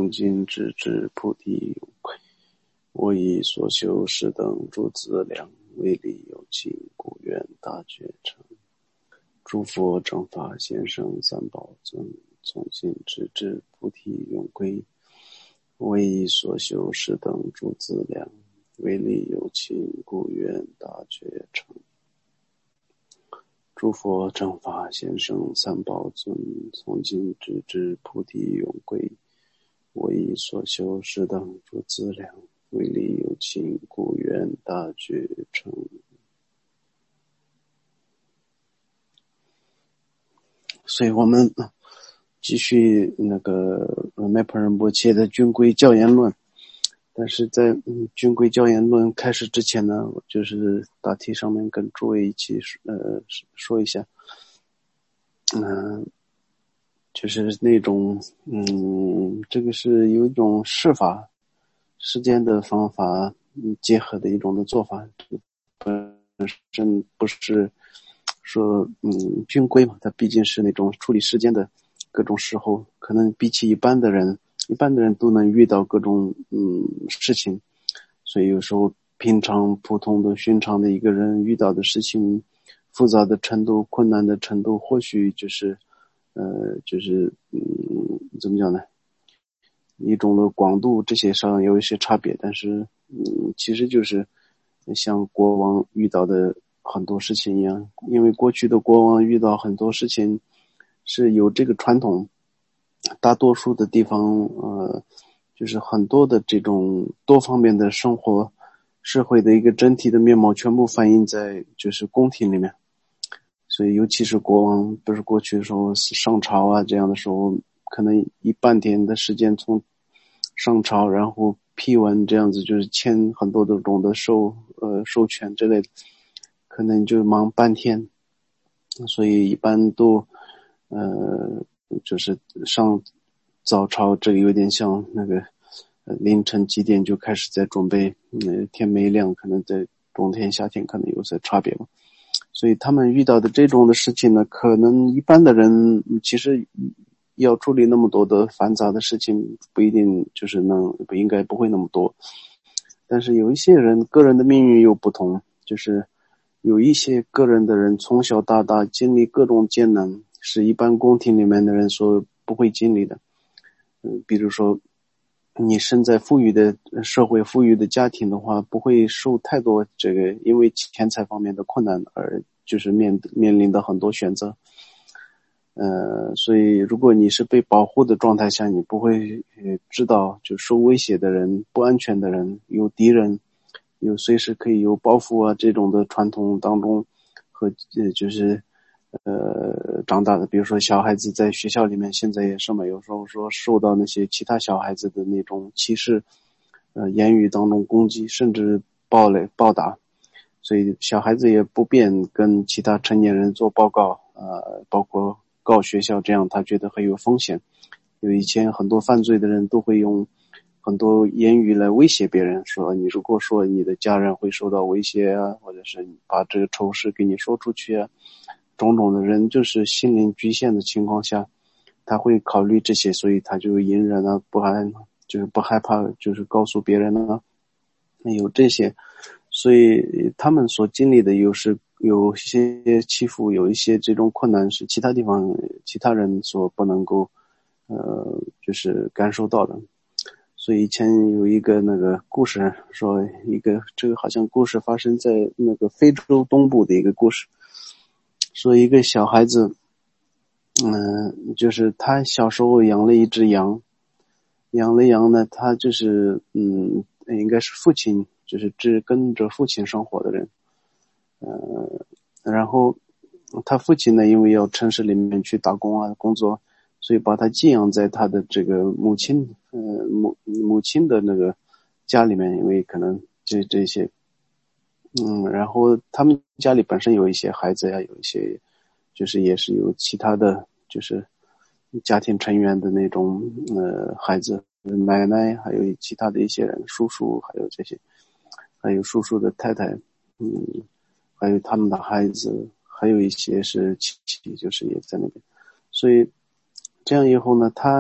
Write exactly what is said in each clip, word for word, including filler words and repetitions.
从今直至菩提永归。我以所修是等诸资粮，为利有情，故愿大觉成。诸佛正法贤圣三宝尊，从今直至菩提永归。我以所修是等诸资粮，为利有情，故愿大觉成。诸佛正法贤圣三宝尊，从今直至菩提永归。我以所修是等诸资粮，为利有情，故愿大觉成。所以我们继续那个麦婆仁波切的军规教言论。但是在嗯军规教言论开始之前呢，我就是大体上面跟诸位一起呃说一下，嗯、呃，就是那种嗯，这个是有一种释法时间的方法嗯结合的一种的做法，本身不是说嗯军规嘛，它毕竟是那种处理时间的各种时候，可能比起一般的人。一般的人都能遇到各种嗯事情，所以有时候平常普通的寻常的一个人遇到的事情复杂的程度困难的程度或许就是呃就是嗯怎么讲呢，一种的广度这些上有一些差别，但是嗯其实就是像国王遇到的很多事情一样，因为过去的国王遇到很多事情是有这个传统，大多数的地方呃，就是很多的这种多方面的生活社会的一个整体的面貌全部反映在就是宫廷里面，所以尤其是国王不是过去的时候上朝啊这样的时候，可能一半天的时间从上朝然后批文这样子，就是签很多的种的授呃授权之类的，可能就忙半天，所以一般都呃就是上早朝，这个有点像那个呃凌晨几点就开始在准备，嗯，天没亮，可能在冬天夏天可能有些差别嘛。所以他们遇到的这种的事情呢，可能一般的人其实要处理那么多的繁杂的事情，不一定就是能不应该不会那么多。但是有一些人个人的命运又不同，就是有一些个人的人从小到大经历各种艰难，是一般宫廷里面的人所不会经历的。嗯，比如说你生在富裕的社会富裕的家庭的话，不会受太多这个因为钱财方面的困难而就是面面临的很多选择。呃，所以如果你是被保护的状态下，你不会呃知道就受威胁的人不安全的人有敌人有随时可以有报复啊这种的传统当中和呃就是呃长大的，比如说小孩子在学校里面现在也是嘛，有时候说受到那些其他小孩子的那种歧视呃言语当中攻击甚至暴雷暴打，所以小孩子也不便跟其他成年人做报告，呃包括告学校，这样他觉得很有风险。因为以前很多犯罪的人都会用很多言语来威胁别人，说你如果说你的家人会受到威胁啊，或者是你把这个丑事给你说出去啊，种种的人就是心灵局限的情况下，他会考虑这些，所以他就隐忍啊，不害就是不害怕，就是告诉别人啊，有这些，所以他们所经历的有时有些欺负，有一些这种困难是其他地方其他人所不能够呃就是感受到的。所以以前有一个那个故事说，一个这个好像故事发生在那个非洲东部的一个故事，说一个小孩子嗯、呃，就是他小时候养了一只羊，养了羊呢，他就是嗯应该是父亲就是只跟着父亲生活的人，呃然后他父亲呢因为要城市里面去打工啊工作，所以把他寄养在他的这个母亲呃母母亲的那个家里面，因为可能这这些嗯然后他们家里本身有一些孩子呀，有一些就是也是有其他的就是家庭成员的那种呃孩子，奶奶还有其他的一些人，叔叔还有这些，还有叔叔的太太，嗯还有他们的孩子，还有一些是亲戚，就是也在那边。所以这样以后呢，他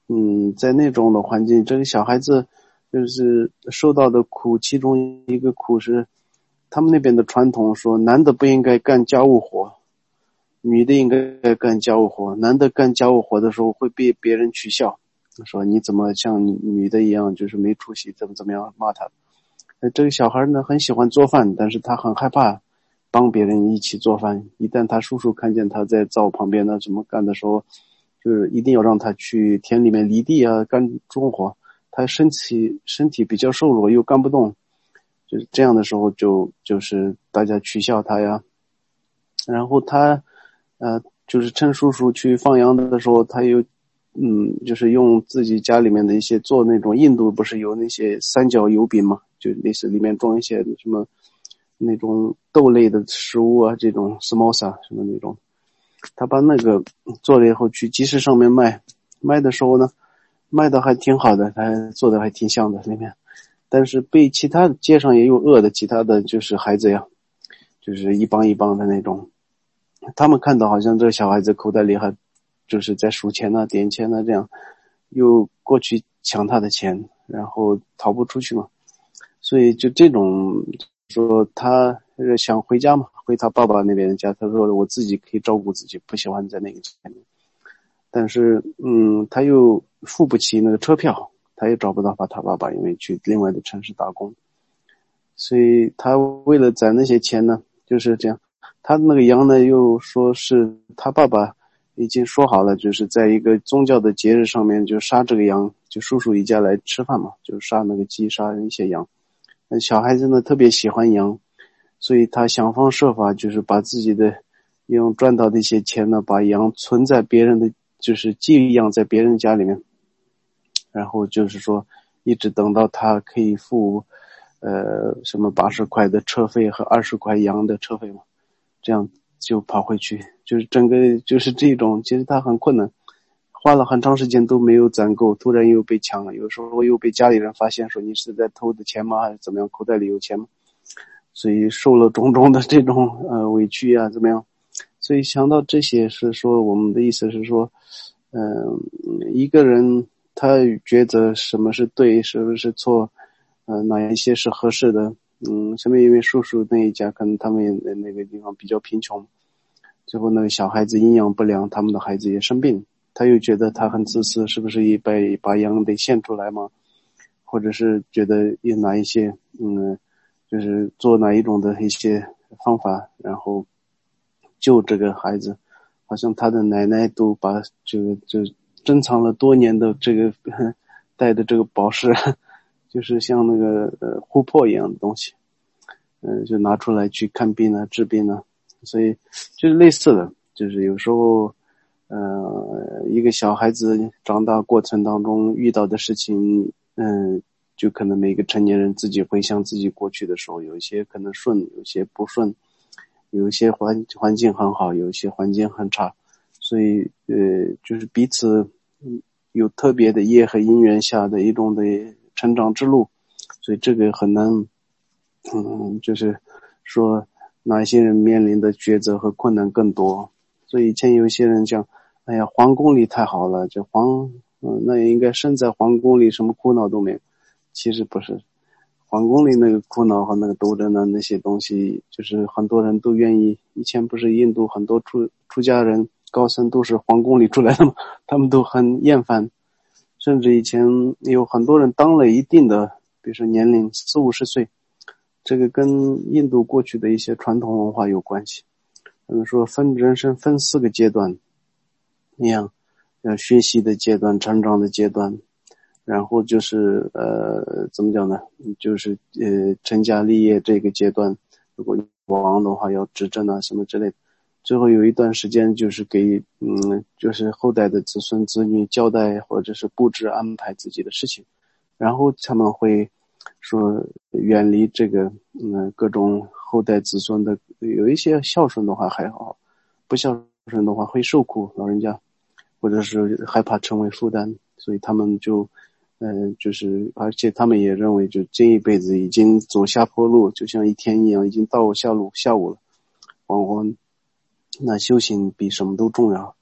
嗯，在那种的环境，这个小孩子就是受到的苦，其中一个苦是他们那边的传统说，男的不应该干家务活，女的应该干家务活。男的干家务活的时候会被别人取笑，说你怎么像女的一样，就是没出息，怎么怎么样骂他。这个小孩呢很喜欢做饭，但是他很害怕帮别人一起做饭。一旦他叔叔看见他在灶旁边呢怎么干的时候，就是一定要让他去田里面犁地啊，干重活。他身体身体比较瘦弱又干不动，就是这样的时候就就是大家取笑他呀。然后他呃就是趁叔叔去放羊的时候，他又嗯就是用自己家里面的一些做那种印度不是有那些三角油饼嘛，就类似里面装一些什么那种豆类的食物啊，这种 samosa 什么那种，他把那个做了以后去集市上面卖，卖的时候呢卖的还挺好的，他做的还挺像的里面，但是被其他街上也有饿的其他的就是孩子呀，就是一帮一帮的那种，他们看到好像这小孩子口袋里还就是在数钱呢、点钱呢，这样又过去抢他的钱，然后逃不出去嘛。所以就这种说他想回家嘛，回他爸爸那边的家，他说我自己可以照顾自己，不喜欢在那个前面。但是嗯，他又付不起那个车票，他也找不到他爸爸，因为去另外的城市打工。所以他为了攒那些钱呢，就是这样。他那个羊呢，又说是他爸爸已经说好了，就是在一个宗教的节日上面就杀这个羊，就叔叔一家来吃饭嘛，就杀那个鸡，杀一些羊。那小孩子呢特别喜欢羊，所以他想方设法就是把自己的用赚到的一些钱呢，把羊存在别人的，就是寄养在别人家里面，然后就是说一直等到他可以付呃什么八十块的车费和二十块羊的车费嘛，这样就跑回去，就是整个就是这种，其实他很困难，花了很长时间都没有攒够，突然又被抢了，有时候又被家里人发现说你是在偷的钱吗，还是怎么样，口袋里有钱吗？所以受了种种的这种呃委屈啊，怎么样？所以想到这些是说，我们的意思是说，嗯、呃，一个人他觉得什么是对，什么是错，呃，哪一些是合适的，嗯，什么因为叔叔那一家可能他们那个地方比较贫穷，最后那个小孩子营养不良，他们的孩子也生病，他又觉得他很自私，是不是也把把羊得献出来吗？或者是觉得有哪一些嗯，就是做哪一种的一些方法，然后救这个孩子，好像他的奶奶都把这个就珍藏了多年的这个带的这个宝石，就是像那个呃琥珀一样的东西，嗯、呃，就拿出来去看病啊、治病啊，所以就是类似的，就是有时候，呃，一个小孩子长大过程当中遇到的事情，嗯、呃，就可能每个成年人自己回想自己过去的时候，有一些可能顺，有些不顺。有一些环环境很好，有一些环境很差，所以呃，就是彼此有特别的业和因缘下的一种的成长之路，所以这个很难，嗯，就是说哪一些人面临的抉择和困难更多。所以以前有一些人讲，哎呀，皇宫里太好了，这皇，嗯，那也应该生在皇宫里，什么苦恼都没有。其实不是。皇宫里那个苦恼和那个斗争的那些东西，就是很多人都愿意。以前不是印度很多出出家人高僧都是皇宫里出来的嘛，他们都很厌烦。甚至以前有很多人当了一定的，比如说年龄四五十岁，这个跟印度过去的一些传统文化有关系。他们说分人生分四个阶段，一样，呃，学习的阶段、成长的阶段。然后就是呃怎么讲呢，就是呃成家立业这个阶段，如果王的话要执政啊什么之类的，最后有一段时间就是给嗯就是后代的子孙子女交代或者是布置安排自己的事情，然后他们会说远离这个嗯各种后代子孙的，有一些孝顺的话还好，不孝顺的话会受苦，老人家或者是害怕成为负担，所以他们就嗯、呃，就是，而且他们也认为，就这一辈子已经走下坡路，就像一天一样，已经到下路下午了，黄昏，那修行比什么都重要，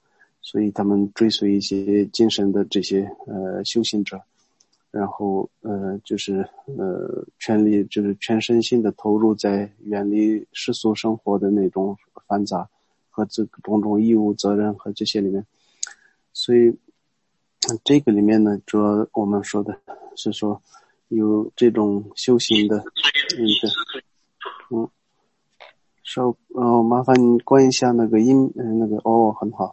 所以他们追随一些精神的这些呃修行者，然后呃就是呃全力就是全身心的投入在远离世俗生活的那种繁杂和这种种义务责任和这些里面。所以这个里面呢，主要我们说的是说有这种修行的嗯对嗯稍哦麻烦你关一下那个音嗯、呃、那个哦很好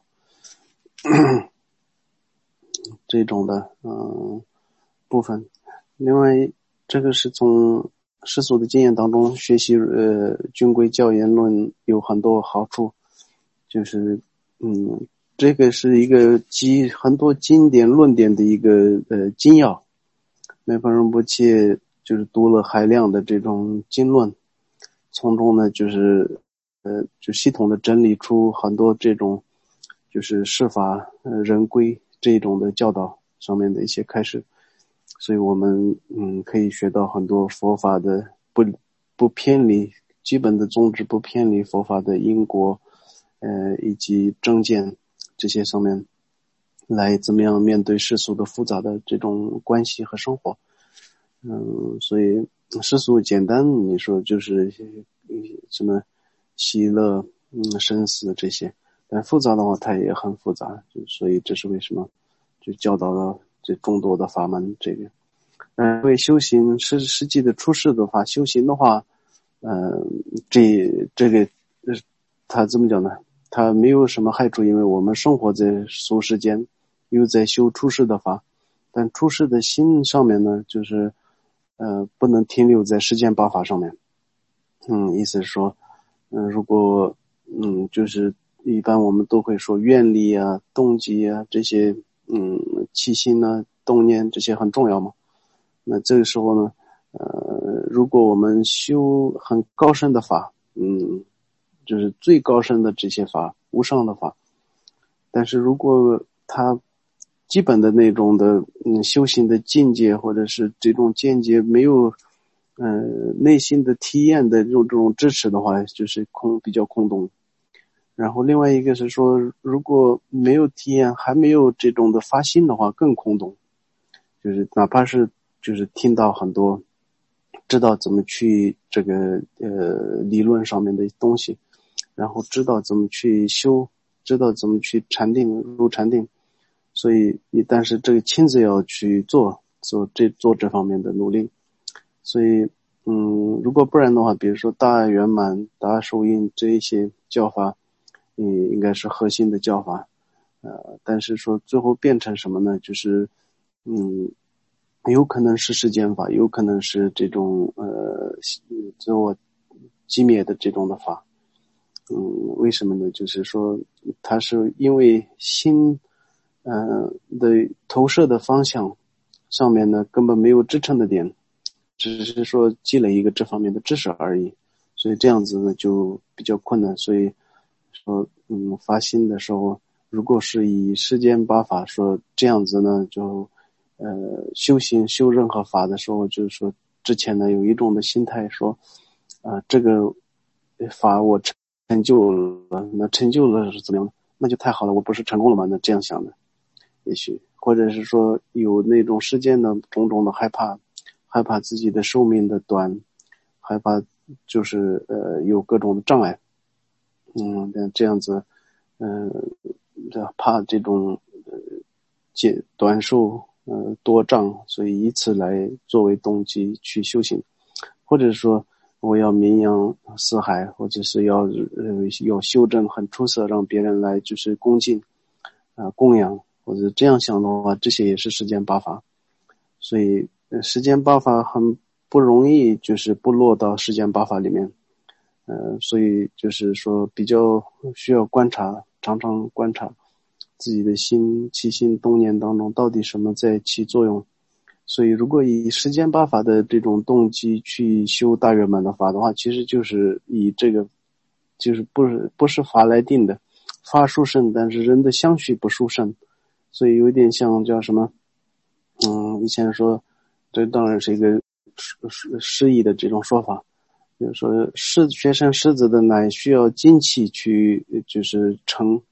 这种的嗯、呃、部分。另外这个是从世俗的经验当中学习呃军规教言论有很多好处，就是嗯这个是一个集很多经典论点的一个呃精要。梅峰仁波切就是读了海量的这种经论，从中呢就是呃就系统的整理出很多这种就是释法呃人规这种的教导上面的一些开始，所以我们嗯可以学到很多佛法的不不偏离基本的宗旨，不偏离佛法的因果呃以及正见这些上面来怎么样面对世俗的复杂的这种关系和生活。嗯，所以世俗简单你说就是什么喜乐嗯生死这些，但复杂的话它也很复杂，就所以这是为什么就教导了这众多的法门这个。嗯，因为修行实实际的出世的话，修行的话呃这这个他怎么讲呢，他没有什么害处，因为我们生活在俗世间又在修出世的法，但出世的心上面呢就是呃不能停留在世间八法上面。嗯意思是说嗯、呃、如果嗯就是一般我们都会说愿力啊动机啊这些嗯起心啊动念这些很重要嘛，那这个时候呢呃如果我们修很高深的法嗯就是最高深的这些法无上的法，但是如果他基本的那种的嗯修行的境界或者是这种见解没有呃内心的体验的这种这种支持的话，就是空比较空洞。然后另外一个是说如果没有体验还没有这种的发心的话更空洞，就是哪怕是就是听到很多知道怎么去这个呃理论上面的东西，然后知道怎么去修，知道怎么去禅定入禅定，所以你但是这个亲自要去做做这做这方面的努力。所以嗯如果不然的话，比如说大圆满大手印这一些教法嗯应该是核心的教法呃但是说最后变成什么呢，就是嗯有可能是世间法，有可能是这种呃自我击灭的这种的法。嗯为什么呢，就是说它是因为心呃的投射的方向上面呢根本没有支撑的点，只是说积累一个这方面的知识而已，所以这样子呢就比较困难。所以说嗯发心的时候如果是以世间八法说这样子呢，就呃修行修任何法的时候，就是说之前呢有一种的心态说啊、呃、这个法我成就了，那成就了是怎么样的，那就太好了，我不是成功了吗？那这样想的也许，或者是说有那种世间的种种的害怕，害怕自己的寿命的短，害怕就是呃有各种的障碍，嗯这样子嗯、呃、怕这种呃减短寿呃多障，所以以此来作为动机去修行，或者说我要名扬四海，或者是要呃要修正很出色，让别人来就是恭敬啊、呃、供养，或者这样想的话，这些也是世间八法。所以呃世间八法很不容易就是不落到世间八法里面，呃所以就是说比较需要观察，常常观察自己的心起心动念当中到底什么在起作用。所以如果以世间八法的这种动机去修大圆满的法的话，其实就是以这个就是不是不是法来定的，法殊胜，但是人的相续不殊胜，所以有点像叫什么嗯以前说这当然是一个诗意的这种说法，就是说狮学生狮子的奶需要精气去就是盛，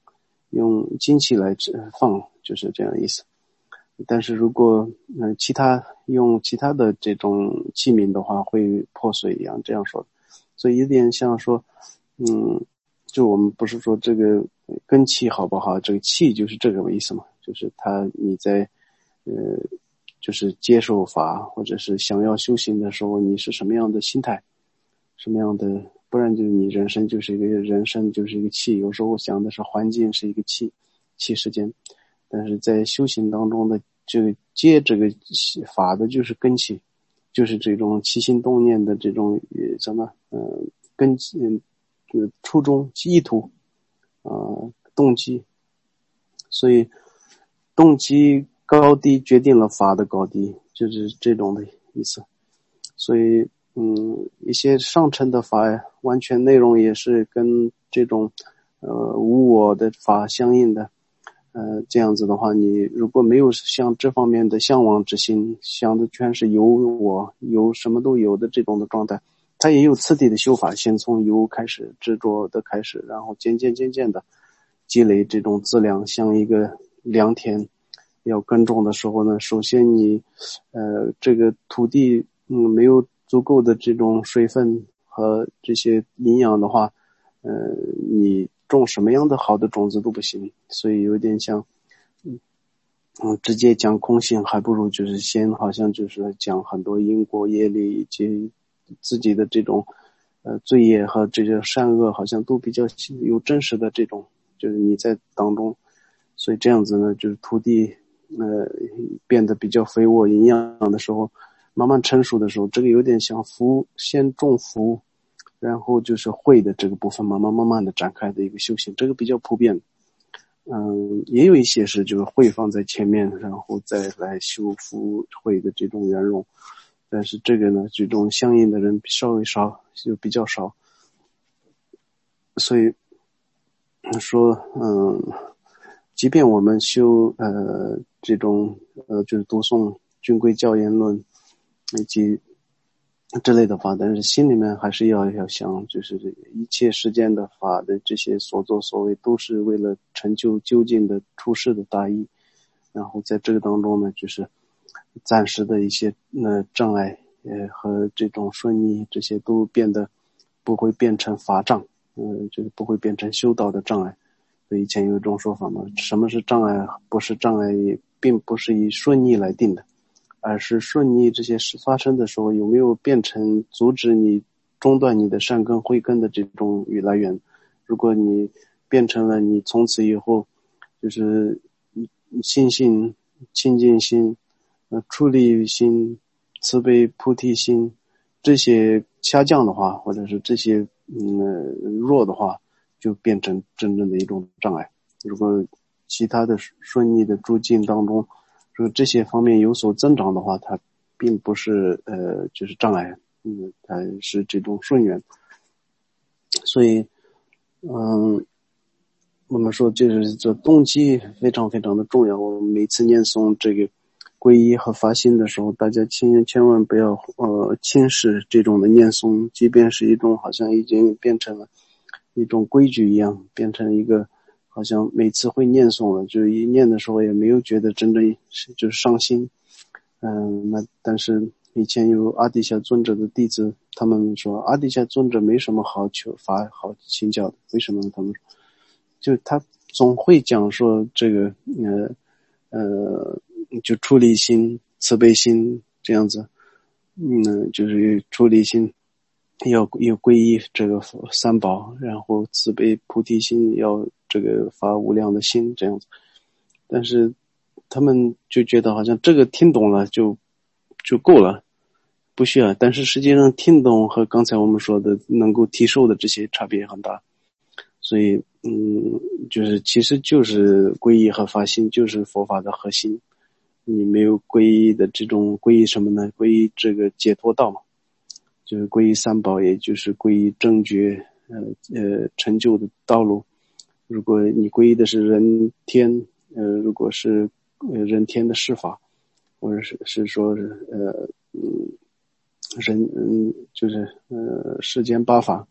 用金器来放，就是这样的意思。但是如果呃其他用其他的这种器皿的话，会破碎一样，这样说。所以有点像说，嗯，就我们不是说这个根器好不好，这个器就是这个意思嘛，就是他你在呃就是接受法或者是想要修行的时候，你是什么样的心态，什么样的，不然就是你人生就是一个人生就是一个气。有时候我想的是环境是一个气气时间，但是在修行当中的这个接这个法的就是根气，就是这种起心动念的这种呃什么呃根嗯呃初衷意图啊、呃、动机，所以动机高低决定了法的高低，就是这种的意思。所以嗯，一些上乘的法完全内容也是跟这种呃无我的法相应的。呃，这样子的话，你如果没有像这方面的向往之心，想的全是有我有什么都有的这种的状态，它也有次第的修法，先从有开始，执着的开始，然后渐渐渐渐的积累这种质量，像一个良田要耕种的时候呢，首先你呃这个土地嗯没有足够的这种水分和这些营养的话，呃你种什么样的好的种子都不行。所以有点像嗯嗯直接讲空性，还不如就是先好像就是讲很多因果业力以及自己的这种呃罪业和这些善恶，好像都比较有真实的这种，就是你在当中，所以这样子呢，就是土地呃变得比较肥沃营养的时候，慢慢成熟的时候，这个有点像福，先种福，然后就是慧的这个部分慢慢慢慢的展开的一个修行，这个比较普遍。嗯，也有一些是就是慧放在前面，然后再来修复慧的这种圆融，但是这个呢，这种相应的人稍微少，就比较少。所以说，嗯，即便我们修呃这种呃就是读诵军规教言论以及之类的法，但是心里面还是要要想，就是一切世间的法的这些所作所为，都是为了成就究竟的出世的大义。然后在这个当中呢，就是暂时的一些呃障碍呃和这种顺逆，这些都变得不会变成法障，嗯、呃，就是不会变成修道的障碍。所以以前有一种说法嘛，什么是障碍？不是障碍，并不是以顺逆来定的。而是顺逆这些事发生的时候，有没有变成阻止你中断你的善根慧根的这种与来源。如果你变成了你从此以后就是心性清净心呃出离心慈悲菩提心这些下降的话，或者是这些嗯、呃、弱的话，就变成真正的一种障碍。如果其他的顺逆的诸境当中如果这些方面有所增长的话，它并不是呃就是障碍，嗯，它是这种顺缘。所以嗯，我们说就是这动机非常非常的重要。我们每次念诵这个皈依和发心的时候，大家千千万不要呃轻视这种的念诵，即便是一种好像已经变成了一种规矩一样，变成一个好像每次会念诵了，就是一念的时候也没有觉得真正就是上心。嗯，那但是以前有阿底峡尊者的弟子，他们说阿底峡尊者没什么好求法好请教的，为什么呢？他们就他总会讲说这个呃呃就出离心慈悲心这样子，嗯，就是出离心要要皈依这个三宝，然后慈悲菩提心要这个发无量的心这样子。但是他们就觉得好像这个听懂了就就够了，不需要。但是实际上听懂和刚才我们说的能够提受的这些差别很大。所以嗯，就是其实就是皈依和发心就是佛法的核心。你没有皈依的这种皈依什么呢？皈依这个解脱道嘛，就是皈依三宝，也就是皈依正觉呃呃成就的道路。如果你皈依的是人天呃如果是呃人天的释法，或者是是说是呃嗯人嗯就是呃世间八法，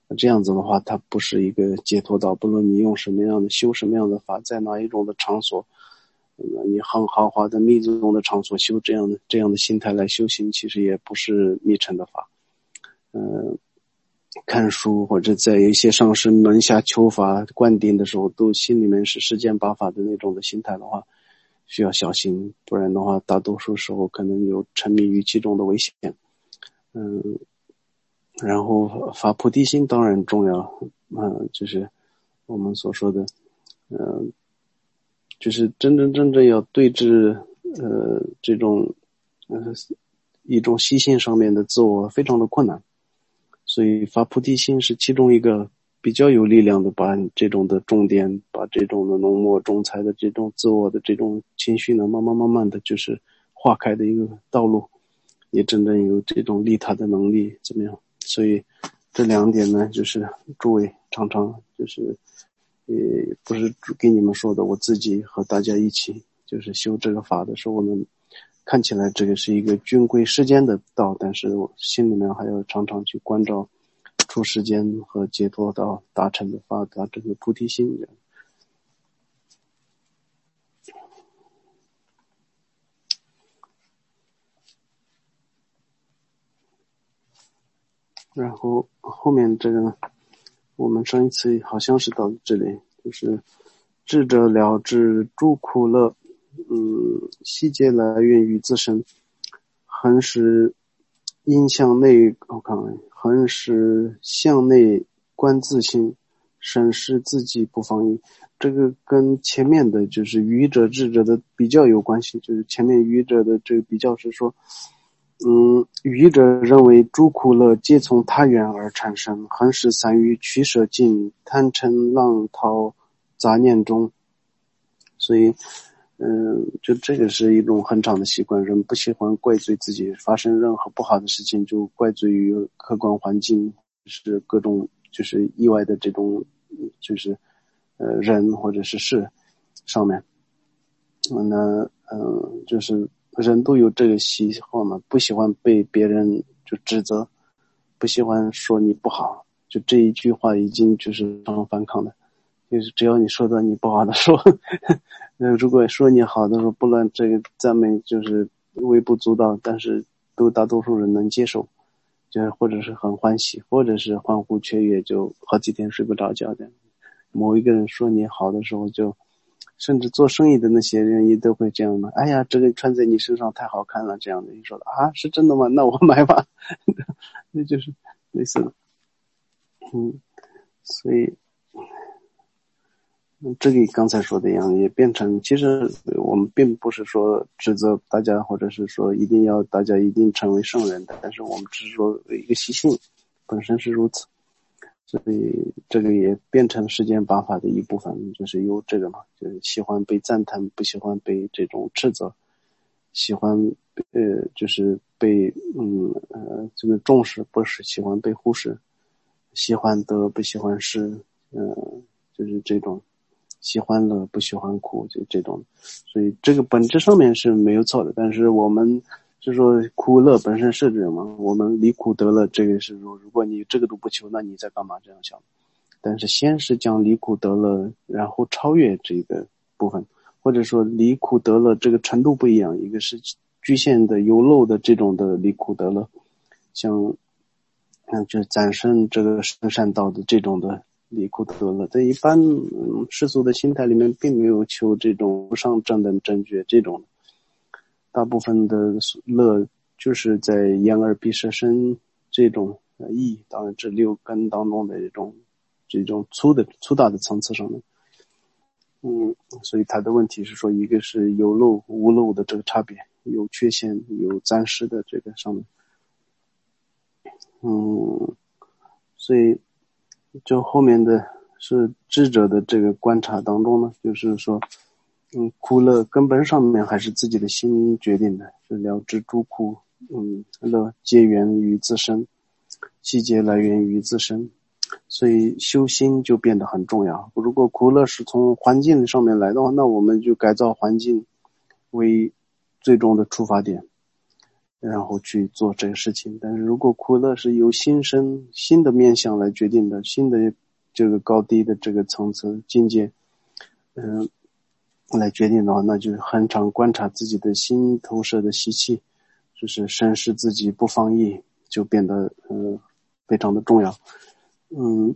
这样子的话，它不是一个解脱道，不论你用什么样的修什么样的法，在哪一种的场所，嗯、你很豪华的密宗的场所修这样的这样的心态来修行，其实也不是密乘的法。嗯、呃，看书或者在一些上师门下求法灌顶的时候，都心里面是世间八法的那种的心态的话，需要小心，不然的话，大多数时候可能有沉迷于其中的危险。嗯，然后发菩提心当然重要，嗯，就是我们所说的，嗯，就是真真正正要对治，呃，这种，呃，一种习性上面的自我非常的困难，所以发菩提心是其中一个比较有力量的，把这种的重点，把这种的浓墨重彩的这种自我的这种情绪呢，慢慢慢慢的就是化开的一个道路，也真正有这种利他的能力，怎么样？所以这两点呢，就是诸位常常就是也不是给你们说的，我自己和大家一起就是修这个法的时候，我们看起来这个是一个均归世间的道，但是我心里面还要常常去关照出世间和解脱道达成的法，达成的菩提心。然后后面这个呢，我们上一次好像是到这里，就是智者了知诸苦乐，嗯，悉皆来源于自身，恒时因向内，我看看，恒时向内观自心，审视自己不放逸。这个跟前面的就是愚者智者的比较有关系，就是前面愚者的这个比较是说，嗯，愚者认为诸苦乐皆从他缘而产生，恒时散于取舍境，贪嗔浪涛杂念中。所以嗯，就这个是一种很长的习惯，人不喜欢怪罪自己，发生任何不好的事情就怪罪于客观环境，是各种就是意外的这种就是呃人或者是事上面。那嗯，就是人都有这个喜好嘛，不喜欢被别人就指责，不喜欢说你不好，就这一句话已经就是非常反抗的，就是只要你说到你不好的说，那如果说你好的时候，不论这个赞美就是微不足道，但是都大多数人能接受，就是或者是很欢喜，或者是欢呼雀跃，就好几天睡不着觉的。某一个人说你好的时候就。甚至做生意的那些人也都会这样的，哎呀，这个穿在你身上太好看了，这样的。你说的啊，是真的吗？那我买吧。那就是类似的。嗯，所以这个刚才说的一样，也变成其实我们并不是说指责大家，或者是说一定要大家一定成为圣人的，但是我们只是说一个习性本身是如此。所以这个也变成世间八法的一部分，就是有这个嘛，就是喜欢被赞叹，不喜欢被这种斥责，喜欢呃就是被嗯呃这个重视，不是喜欢被忽视，喜欢得不喜欢失，呃就是这种喜欢乐不喜欢苦，就这种。所以这个本质上面是没有错的，但是我们就是说苦乐本身是这样嘛，我们离苦得乐，这个是说如果你这个都不求，那你在干嘛这样想？但是先是将离苦得乐，然后超越这个部分，或者说离苦得乐这个程度不一样，一个是局限的有漏的这种的离苦得乐，像嗯就是暂生这个生善道的这种的离苦得乐，在一般嗯世俗的心态里面并没有求这种无上正等正觉这种，大部分的乐就是在眼耳鼻舌身这种意，当然这六根当中的这种这种粗的粗大的层次上面，嗯，所以他的问题是说，一个是有漏无漏的这个差别，有缺陷有暂时的这个上面，嗯，所以就后面的是智者的这个观察当中呢，就是说嗯，苦乐根本上面还是自己的心决定的，是了知诸苦，嗯，乐皆源于自身，悉皆来源于自身，所以修心就变得很重要。如果苦乐是从环境上面来的话，那我们就改造环境为最终的出发点。 然后去做这个事情。但是如果苦乐是由心生新的面向来决定的，新的这个高低的这个层次境界，嗯、呃，来决定的话，那就是很常观察自己的心投射的习气，就是审视自己不放逸，就变得呃非常的重要。嗯。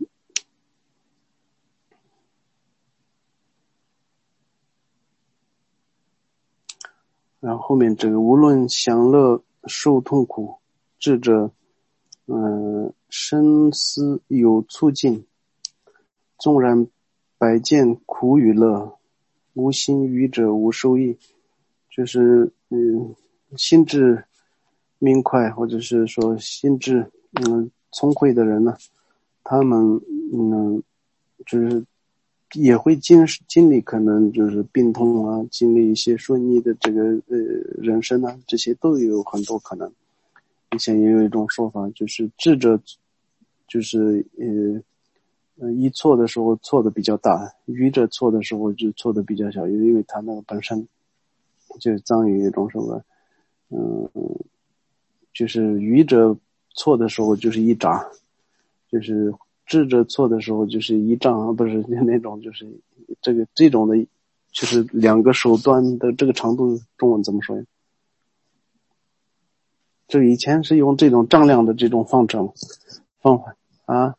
然后后面这个无论享乐受痛苦，智者嗯、呃，深思有促进，纵然百见苦与乐，无心愚者无受益。就是嗯，心智明快或者是说心智嗯聪慧的人呢，他们嗯就是也会经经历可能就是病痛啊，经历一些顺利的这个呃人生啊，这些都有很多可能。以前也有一种说法，就是智者就是呃呃一错的时候错的比较大，愚者错的时候就错的比较小，因为他那个本身就是藏语一种什么嗯，就是愚者错的时候就是一眨，就是智者错的时候就是一丈啊，不是那种就是这个这种的，就是两个手段的这个长度，中文怎么说呀？这以前是用这种丈量的这种方程方法啊，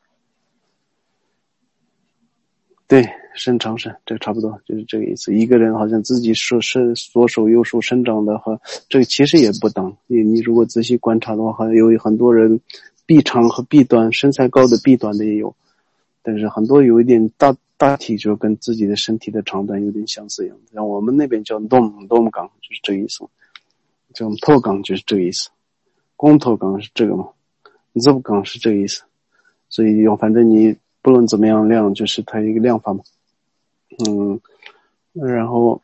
对，伸长伸，这差不多就是这个意思。一个人好像自己说是左手右手伸长的话，这个其实也不等。你你如果仔细观察的话，好像有很多人臂长和臂短，身材高的臂短的也有，但是很多有一点大大体就跟自己的身体的长短有点相似一样。像我们那边叫 dom dom 杠，就是这个意思。这种头杠就是这个意思，公头杠是这个嘛 ，zob 杠是这个意思。所以用反正你不论怎么样量，就是它一个量法嘛。嗯，然后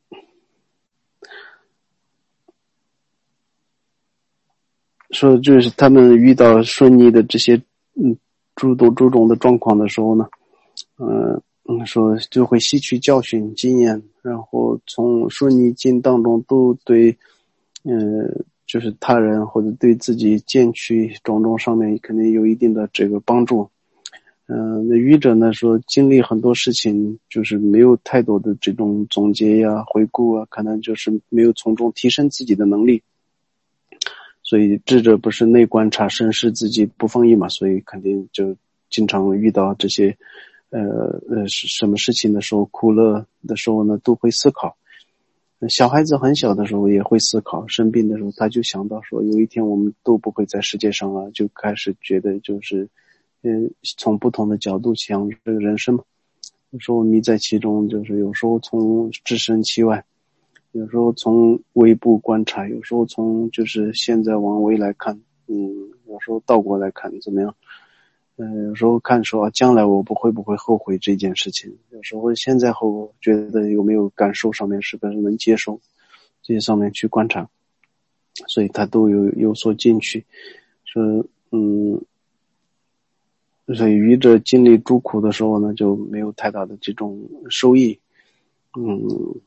说就是他们遇到顺利的这些嗯诸多诸种的状况的时候呢，嗯嗯说就会吸取教训经验，然后从顺逆境当中都对嗯、呃、就是他人或者对自己渐去种种上面肯定有一定的这个帮助。嗯、呃，那愚者呢说经历很多事情就是没有太多的这种总结呀回顾啊，可能就是没有从中提升自己的能力，所以智者不是内观察审视自己不放逸嘛，所以肯定就经常遇到这些呃呃什么事情的时候，苦乐的时候呢都会思考。小孩子很小的时候也会思考，生病的时候他就想到说有一天我们都不会在世界上了，就开始觉得就是嗯，从不同的角度想这个人生嘛。有时候迷在其中，就是有时候从置身其外，有时候从微部观察，有时候从就是现在往未来看，嗯，有时候倒过来看怎么样？嗯、呃，有时候看说将来我不会不会后悔这件事情，有时候现在后觉得有没有感受上面是不是能接受，这些上面去观察，所以他都有有所进取，说嗯。所以愚者经历诸苦的时候呢，就没有太大的这种收益。嗯，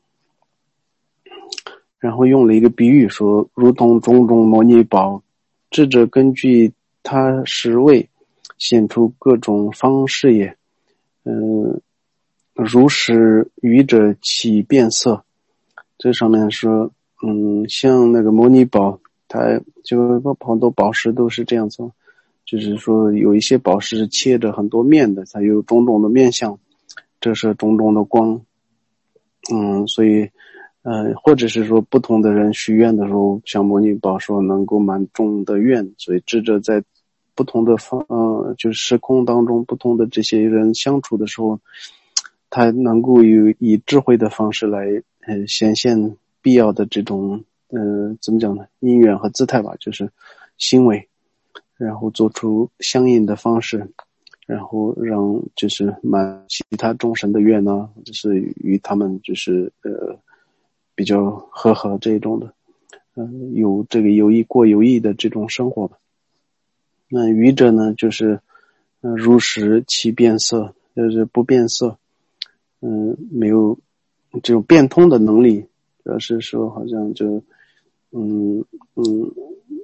然后用了一个比喻说，如同种种模拟宝，智者根据他实位，显出各种方式也。嗯，如使愚者起变色。这上面说，嗯，像那个模拟宝，它就很多宝石都是这样子。就是说有一些宝石是切着很多面的，它有种种的面相，这是种种的光。嗯，所以呃，或者是说不同的人许愿的时候，像模拟宝说能够满众的愿，所以智者在不同的方呃就是时空当中不同的这些人相处的时候，他能够有以智慧的方式来呃显现必要的这种呃怎么讲呢，因缘和姿态吧，就是行为，然后做出相应的方式，然后让就是满其他众神的愿呢，就是与他们就是呃比较和合这种的，嗯、呃，有这个有意过有意的这种生活吧。那愚者呢，就是嗯、呃、如实其变色，就是不变色，嗯、呃，没有这种变通的能力，主要是说好像就嗯嗯。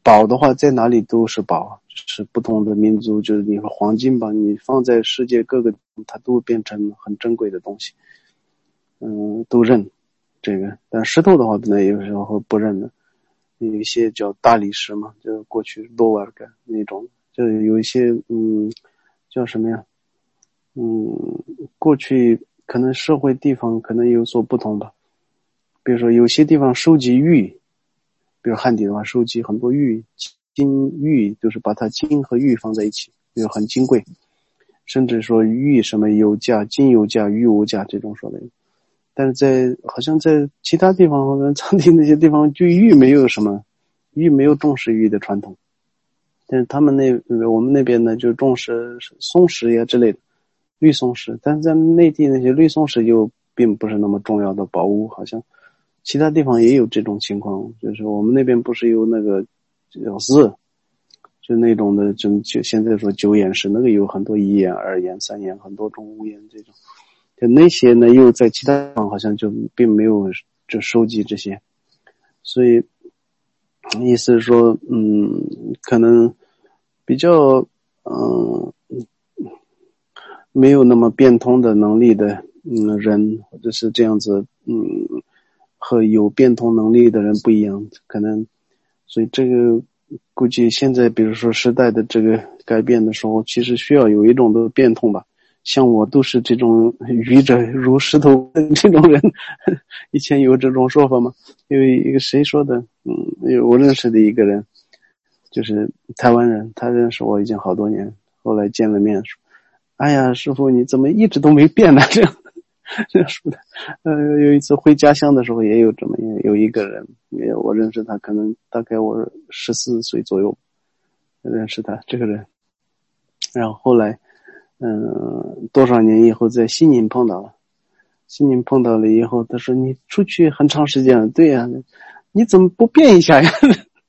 宝的话在哪里都是宝，是不同的民族，就是你说黄金吧，你放在世界各个地方它都变成很珍贵的东西，嗯，都认这个。但石头的话那有时候不认的，有一些叫大理石嘛，就是过去罗瓦尔干那种，就有一些嗯叫什么呀，嗯过去可能社会地方可能有所不同吧，比如说有些地方收集玉，比如汉地的话收集很多玉，金玉就是把它金和玉放在一起，就很金贵，甚至说玉什么有价，金有价，玉无价这种说的。但是在好像在其他地方，好像藏地那些地方就玉没有什么，玉没有重视玉的传统，但是他们那我们那边呢就重视松石呀之类的，绿松石，但是在内地那些绿松石又并不是那么重要的宝物，好像其他地方也有这种情况，就是我们那边不是有那个叫字，就那种的，就就现在说九眼石，那个有很多一眼、二眼、三眼，很多种五眼这种。就那些呢，又在其他地方好像就并没有就收集这些，所以意思是说，嗯，可能比较嗯没有那么变通的能力的嗯人，或者是这样子，嗯，和有变通能力的人不一样，可能，所以这个估计现在比如说时代的这个改变的时候，其实需要有一种的变通吧。像我都是这种愚者如石头这种人，以前有这种说法吗？有一个谁说的？嗯，有我认识的一个人，就是台湾人，他认识我已经好多年，后来见了面说：“哎呀，师父你怎么一直都没变呢？”这样这样说的。呃，有一次回家乡的时候也有这么有一个人，也我认识他，可能大概我十四岁左右认识他这个人，然后后来。嗯，多少年以后在西宁碰到了，西宁碰到了以后，他说你出去很长时间了，对呀、啊，你怎么不变一下呀？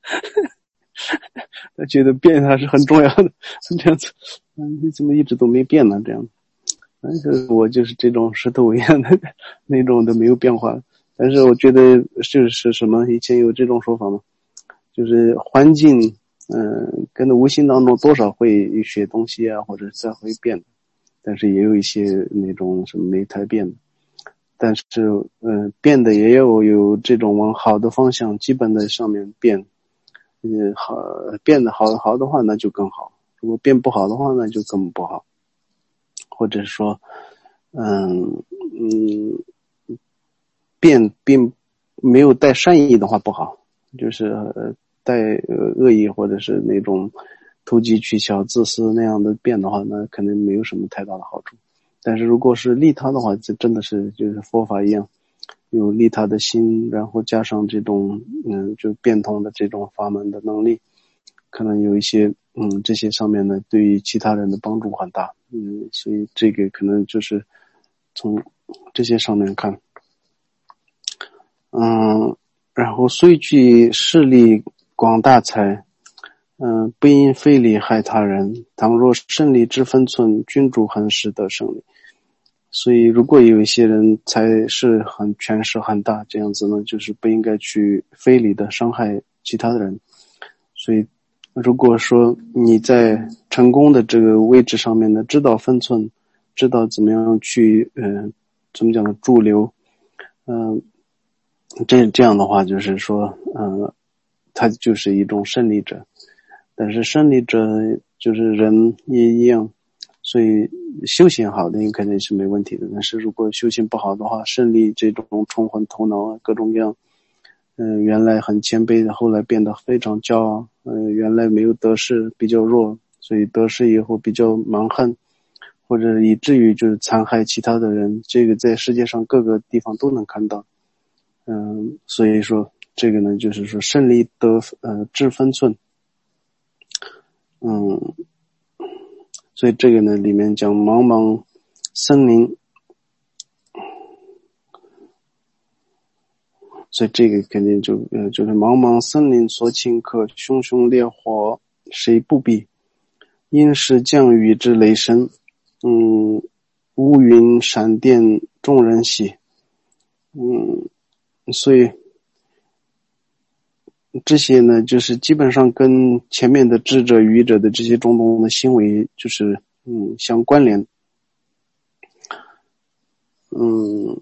他觉得变它是很重要的，这样子，嗯，你怎么一直都没变呢？这样，但是我就是这种石头一样的那种的没有变化，但是我觉得就是什么，以前有这种说法嘛，就是环境。嗯，跟着无形当中多少会学东西啊，或者再会变，但是也有一些那种什么没太变的，但是嗯、呃，变的也有有这种往好的方向，基本的上面变，嗯，好变得好好的话那就更好，如果变不好的话那就更不好，或者说，嗯嗯，变并没有带善意的话不好，就是。呃带恶意或者是那种投机取巧自私那样的变的话，那肯定没有什么太大的好处。但是如果是利他的话，这真的是就是佛法一样，有利他的心，然后加上这种嗯就变通的这种法门的能力，可能有一些嗯这些上面呢对于其他人的帮助很大。嗯，所以这个可能就是从这些上面看，嗯，然后虽具势力广大财，嗯、呃，不因非礼害他人。倘若胜利之分寸，君主恒时得胜利。所以，如果有一些人才是很权势很大，这样子呢，就是不应该去非礼的伤害其他的人。所以，如果说你在成功的这个位置上面呢，知道分寸，知道怎么样去，嗯、呃，怎么讲呢，驻留，嗯、呃，这这样的话，就是说，嗯、呃。他就是一种胜利者，但是胜利者就是人也一样，所以修行好的你肯定是没问题的，但是如果修行不好的话，胜利这种冲昏头脑啊，各种各样，嗯、呃，原来很谦卑的，后来变得非常骄傲，嗯、呃，原来没有得势，比较弱，所以得势以后比较蛮横，或者以至于就是残害其他的人，这个在世界上各个地方都能看到，嗯、呃，所以说。这个呢，就是说胜利得呃知分寸，嗯，所以这个呢里面讲茫茫森林，所以这个肯定就呃就是茫茫森林所顷刻，熊熊烈火谁不避？因时降雨之雷声，嗯，乌云闪电众人喜，嗯，所以。 这些呢，就是基本上跟前面的智者、愚者的这些种种的行为，就是嗯相关联。嗯，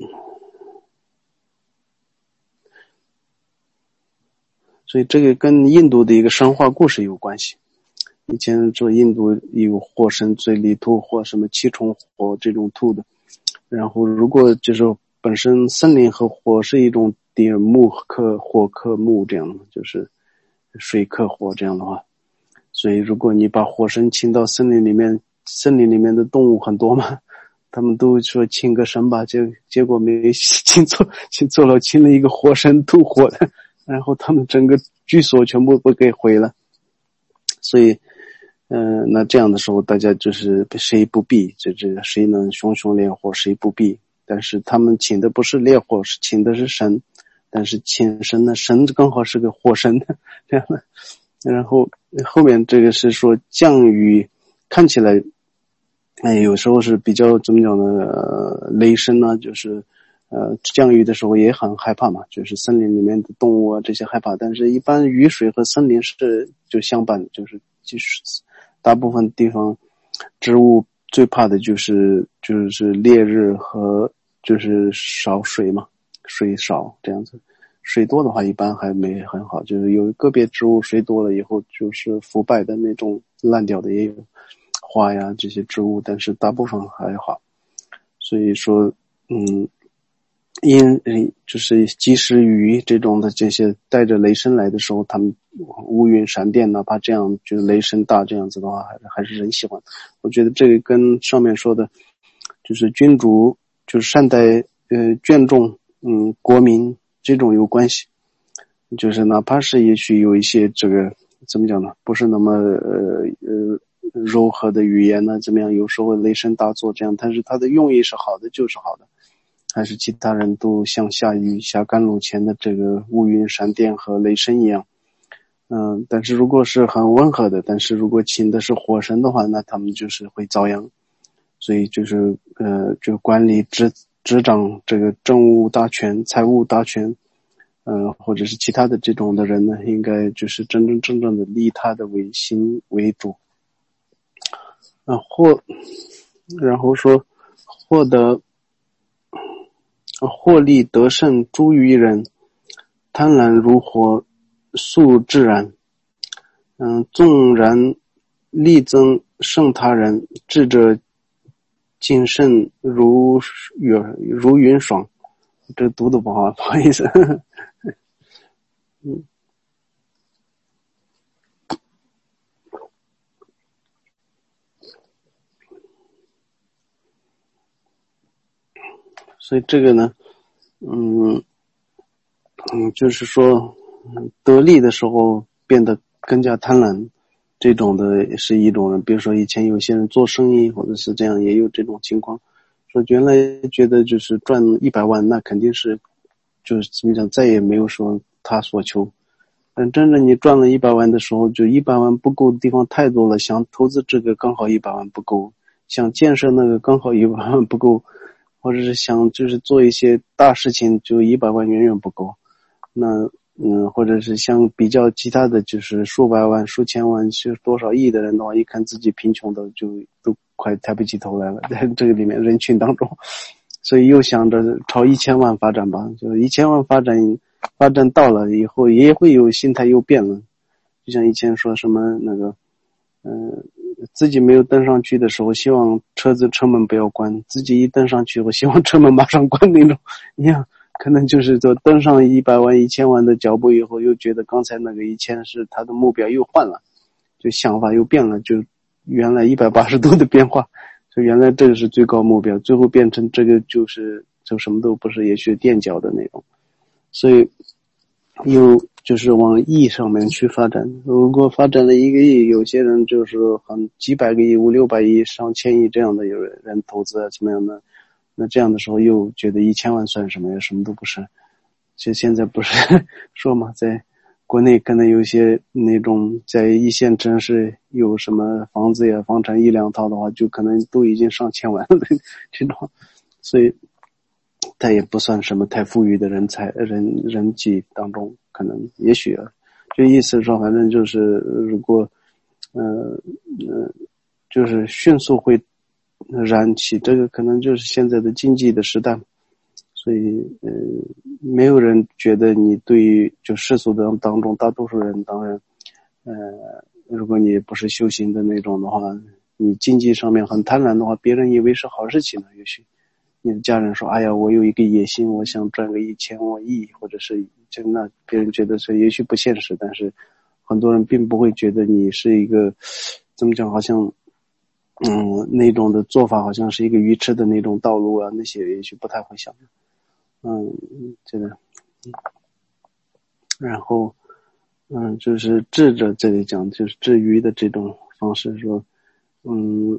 所以这个跟印度的一个神话故事有关系。以前说印度有火神嘴里吐火，什么七重火这种吐的。然后如果就是本身森林和火是一种点木克火克木这样的，就是水克火这样的话，所以如果你把火神请到森林里面，森林里面的动物很多嘛，他们都说请个神吧，结结果没请错，请错了，请了一个火神吐火的，然后他们整个居所全部都给毁了。所以嗯、呃，那这样的时候大家就是谁不避，就是谁能熊熊烈火谁不避。但是他们请的不是烈火，是请的是神，但是请神的神刚好是个火神的这样的。然后后面这个是说降雨，看起来哎有时候是比较怎么讲呢、呃、雷声啊，就是呃降雨的时候也很害怕嘛，就是森林里面的动物啊这些害怕，但是一般雨水和森林是就相伴，就是就是大部分地方植物最怕的就是就是烈日和就是少水嘛，水少这样子。水多的话一般还没很好，就是有个别植物水多了以后就是腐败的那种烂掉的也有，花呀这些植物，但是大部分还好。所以说嗯因就是及时雨这种的这些带着雷声来的时候，他们乌云闪电，哪怕这样就是雷声大这样子的话，还是还是人喜欢。我觉得这个跟上面说的就是君主就是善待呃眷重嗯国民这种有关系。就是哪怕是也许有一些这个怎么讲呢，不是那么呃呃柔和的语言呢怎么样，有时候雷声大作这样，但是它的用意是好的就是好的，还是其他人都像下雨下甘露前的这个乌云闪电和雷声一样。嗯，但是如果是很温和的，但是如果请的是火神的话，那他们就是会遭殃。所以就是呃就管理执执掌这个政务大权财务大权呃或者是其他的这种的人呢，应该就是真真正正的利他的为心为主。啊或然后说获得获利得胜诸于人，贪婪如火速自燃。嗯，纵然力增胜他人，智者谨慎如云如云爽。这读的不好，不好意思。嗯，所以这个呢，嗯嗯，就是说得利的时候变得更加贪婪，这种的也是一种人。比如说以前有些人做生意或者是这样，也有这种情况，说原来觉得就是赚一百万，那肯定是就是怎么讲，再也没有说他所求。但真正你赚了一百万的时候，就一百万不够的地方太多了，想投资这个刚好一百万不够，想建设那个刚好一百万不够，或者是想就是做一些大事情，就一百万远远不够。那嗯，或者是像比较其他的就是数百万数千万是多少亿的人的话，一看自己贫穷的就都快抬不起头来了，在这个里面人群当中，所以又想着朝一千万发展吧，就是一千万发展发展到了以后也会有心态又变了。就像以前说什么那个嗯、呃，自己没有登上去的时候希望车子车门不要关，自己一登上去我希望车门马上关那种一样。可能就是说登上一百万一千万的脚步以后，又觉得刚才那个一千是他的目标又换了，就想法又变了，就原来一百八十度的变化，就原来这个是最高目标，最后变成这个就是就什么都不是，也许垫脚的那种。所以又就是往亿上面去发展。如果发展了一个亿，有些人就是很几百个亿五六百亿上千亿这样的有人投资啊怎么样的，那这样的时候又觉得一千万算什么呀，什么都不是。就现在不是说嘛，在国内可能有些那种在一线城市有什么房子呀房产一两套的话，就可能都已经上千万了这种。所以他也不算什么太富裕的人才人人际当中，可能也许就意思说，反正就是如果，呃呃，就是迅速会燃起，这个可能就是现在的经济的时代，所以呃，没有人觉得你对于就世俗的当中大多数人，当然，呃，如果你不是修行的那种的话，你经济上面很贪婪的话，别人以为是好事情呢，也许。你的家人说：“哎呀，我有一个野心，我想赚个一千万亿，或者是就那别人觉得是也许不现实，但是很多人并不会觉得你是一个怎么讲，好像嗯那种的做法，好像是一个愚痴的那种道路啊，那些也许不太会想。嗯，这个，然后嗯，就是智者这里讲就是治愈的这种方式说，嗯。”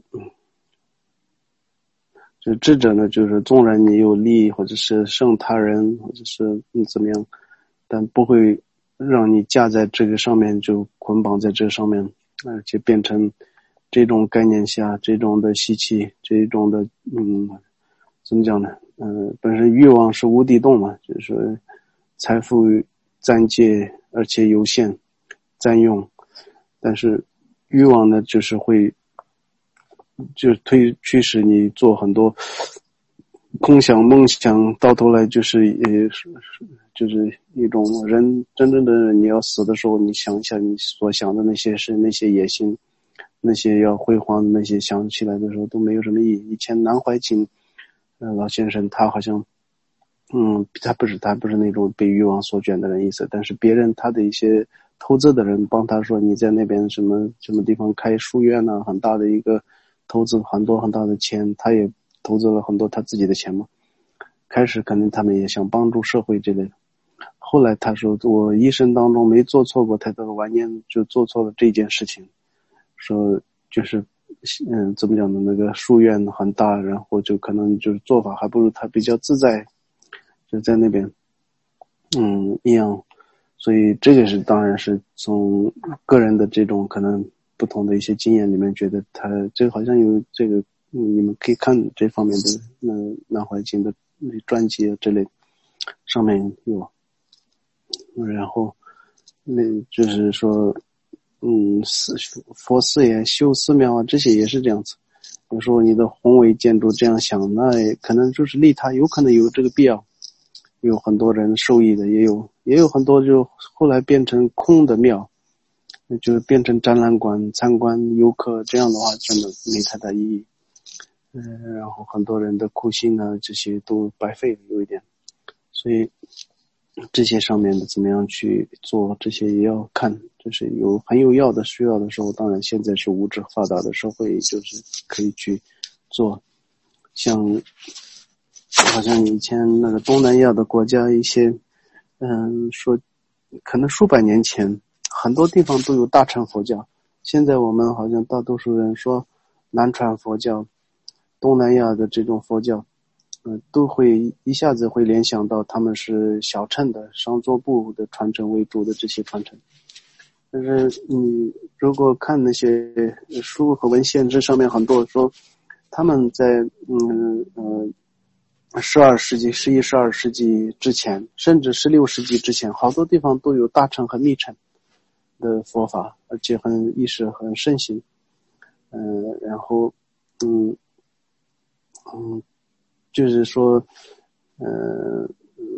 就智者呢，就是纵然你有利益，或者是胜他人，或者是你怎么样，但不会让你架在这个上面，就捆绑在这上面，而且变成这种概念下，这种的习气，这种的嗯，怎么讲呢？嗯、呃，本身欲望是无底洞嘛，就是说财富暂借，而且有限，占用，但是欲望呢，就是会。就推驱使你做很多空想梦想，到头来就是也是就是一种人真正的你要死的时候，你想一下你所想的那些是那些野心，那些要辉煌的那些想起来的时候都没有什么意义。以前南怀瑾呃老先生他好像嗯他不是他不是那种被欲望所卷的人意思，但是别人他的一些投资的人帮他说你在那边什么什么地方开书院呢、啊，很大的一个投资很多很大的钱，他也投资了很多他自己的钱嘛。开始可能他们也想帮助社会之类的，后来他说我一生当中没做错过，他到晚年就做错了这件事情，说就是嗯怎么讲呢，那个书院很大，然后就可能就是做法还不如他比较自在，就在那边嗯一样，所以这个是当然是从个人的这种可能不同的一些经验里面觉得他这个好像有这个、嗯、你们可以看这方面的嗯南怀瑾的传记啊之类上面有，然后那就是说嗯寺佛寺也修寺庙啊，这些也是这样子。有时候你的宏伟建筑这样想，那可能就是利他，有可能有这个必要，有很多人受益的，也有也有很多就后来变成空的庙，就变成展览馆参观游客，这样的话真的没太大意义。嗯、呃，然后很多人的苦心呢，这些都白费了有一点，所以这些上面的怎么样去做，这些也要看，就是有很有要的需要的时候，当然现在是物质发达的社会，就是可以去做，像好像以前那个东南亚的国家一些嗯说可能数百年前很多地方都有大乘佛教，现在我们好像大多数人说南传佛教，东南亚的这种佛教嗯，都会一下子会联想到他们是小乘的上座部的传承为主的这些传承。但是你如果看那些书和文献，这上面很多说他们在嗯呃十二世纪十一十二世纪之前，甚至十六世纪之前，好多地方都有大乘和密乘的佛法，而且很意识很盛行。嗯、呃，然后嗯嗯就是说呃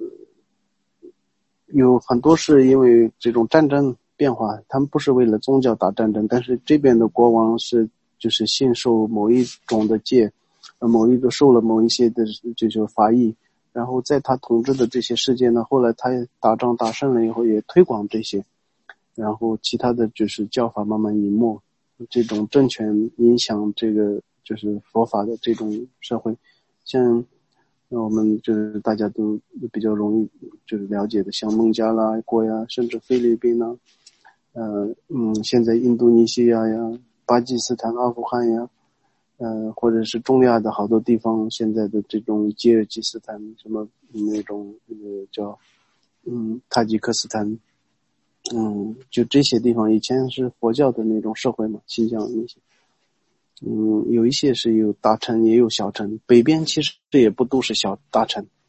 有很多是因为这种战争变化，他们不是为了宗教打战争，但是这边的国王是就是信受某一种的戒，呃，某一个受了某一些的这就法义，然后在他统治的这些世界呢，后来他也打仗打胜了以后也推广这些，然后其他的就是教法慢慢隐没，这种政权影响这个就是佛法的这种社会，像那我们就是大家都比较容易就是了解的，像孟加拉国呀，甚至菲律宾呐，呃嗯，现在印度尼西亚呀、巴基斯坦、阿富汗呀，呃，或者是中亚的好多地方，现在的这种吉尔吉斯坦什么那种那个叫嗯塔吉克斯坦，嗯，就这些地方以前是佛教的那种社会嘛，新疆那些。嗯，有一些是有大城也有小城，北边其实这也不都是小大城，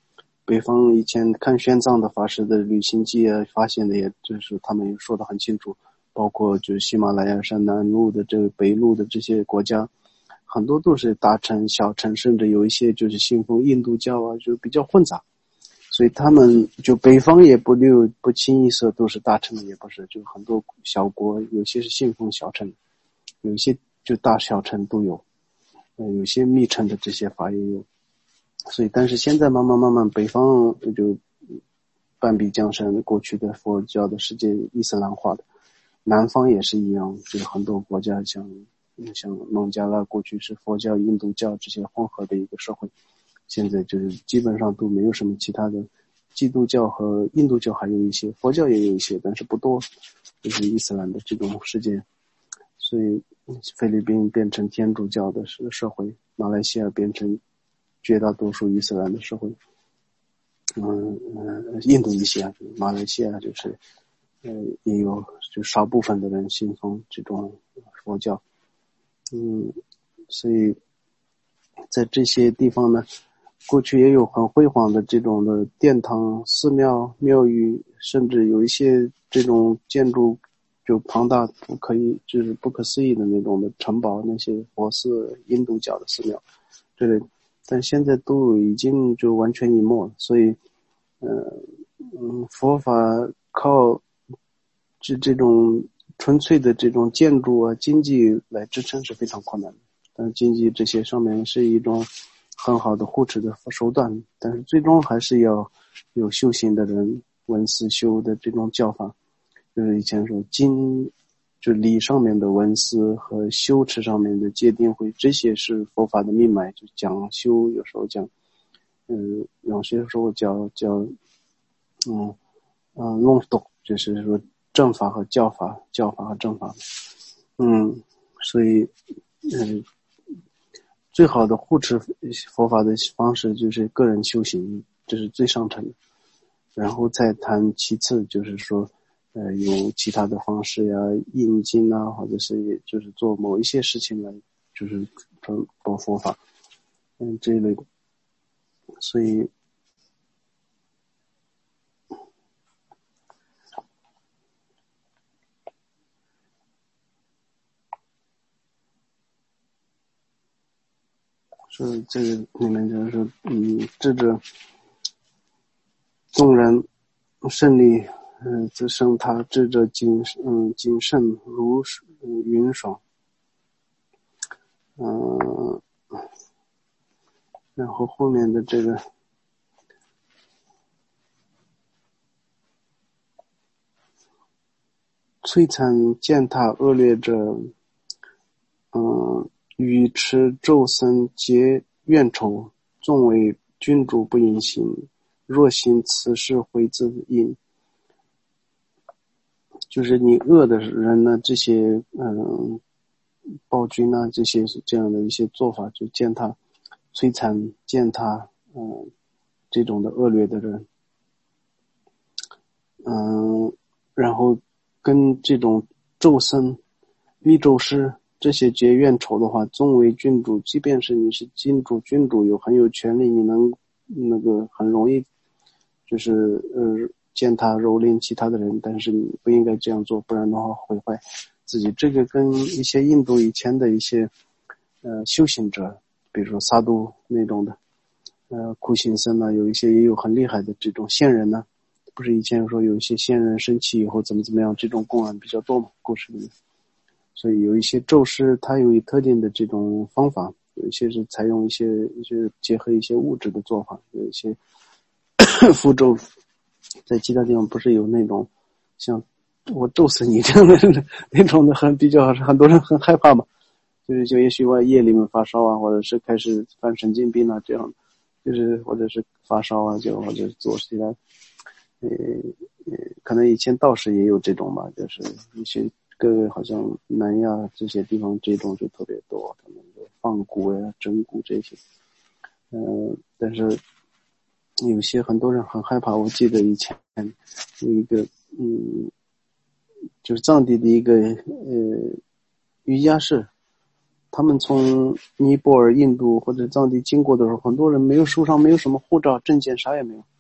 北方以前看玄奘的法师的旅行记啊，发现的也就是他们也说得很清楚，包括就是喜马拉雅山南路的这个北路的这些国家，很多都是大城小城，甚至有一些就是信奉印度教啊，就比较混杂。所以他们就北方也不六不清一色都是大城的，也不是，就很多小国，有些是信奉小城，有一些就大小城都有，呃，有些密城的这些法也有。所以但是现在慢慢慢慢北方就半壁江山，过去的佛教的世界伊斯兰化的，南方也是一样，就是很多国家像像孟加拉过去是佛教印度教这些混合的一个社会，现在就是基本上都没有什么其他的，基督教和印度教还有一些，佛教也有一些，但是不多，就是伊斯兰的这种世界。所以菲律宾变成天主教的社会，马来西亚变成绝大多数伊斯兰的社会，嗯嗯，印度尼西亚、马来西亚就是呃也有就少部分的人信奉这种佛教，嗯，所以在这些地方呢，过去也有很辉煌的这种的殿堂、寺庙、庙宇，甚至有一些这种建筑就庞大不可以就是不可思议的那种的城堡，那些佛寺、印度教的寺庙之类的，但现在都已经就完全隐没了。所以呃嗯，佛法靠这这种纯粹的这种建筑啊经济来支撑是非常困难的，但经济这些上面是一种很好的护持的手段，但是最终还是要有修行的人闻思修的这种教法，就是以前说经就理上面的闻思和修持上面的戒定慧，这些是佛法的命脉，就讲修有时候讲嗯有些时候叫叫嗯嗯弄懂，就是说正法和教法，教法和正法，嗯，所以嗯最好的护持佛法的方式就是个人修行，这是最上乘的，然后再谈其次就是说呃用其他的方式呀，印经啊，或者是也就是做某一些事情来就是传播佛法，嗯这一类的。所以所以这个里面就是说嗯智者纵然胜利嗯自胜他，智者谨嗯谨慎如嗯云爽，嗯然后后面的这个摧残践踏恶劣者，嗯，与持咒僧结怨仇，纵为君主不隐行，若行此事回自隐。就是你恶的人呢，这些嗯暴君啊，这些这样的一些做法，就践踏、摧残、践踏，嗯，这种的恶劣的人，嗯，然后跟这种咒僧、密咒师这些结怨仇的话，纵为君主，即便是你是金主、君主，有很有权力，你能那个很容易就是呃践踏蹂躏其他的人，但是你不应该这样做，不然的话毁坏自己。这个跟一些印度以前的一些呃修行者，比如说萨都那种的呃苦行僧呢，有一些也有很厉害的这种仙人呢，不是以前说有一些仙人生气以后怎么怎么样，这种公案比较多嘛，故事里面。所以有一些咒师他有特定的这种方法，有一些是采用一些一些结合一些物质的做法，有一些符咒在其他地方不是有那种像我咒死你这样的那种的，很比较很多人很害怕嘛，就是就也许我夜里面发烧啊，或者是开始犯神经病啊，这样就是或者是发烧啊，就或者做起来呃呃可能以前道士也有这种吧，就是一些各个好像南亚这些地方这种就特别多，他们就放蛊呀、整蛊这些，呃，但是有些很多人很害怕。我记得以前有一个嗯，就是藏地的一个呃瑜伽士，他们从尼泊尔、印度或者藏地经过的时候，很多人没有手上没有什么护照、证件，啥也没有，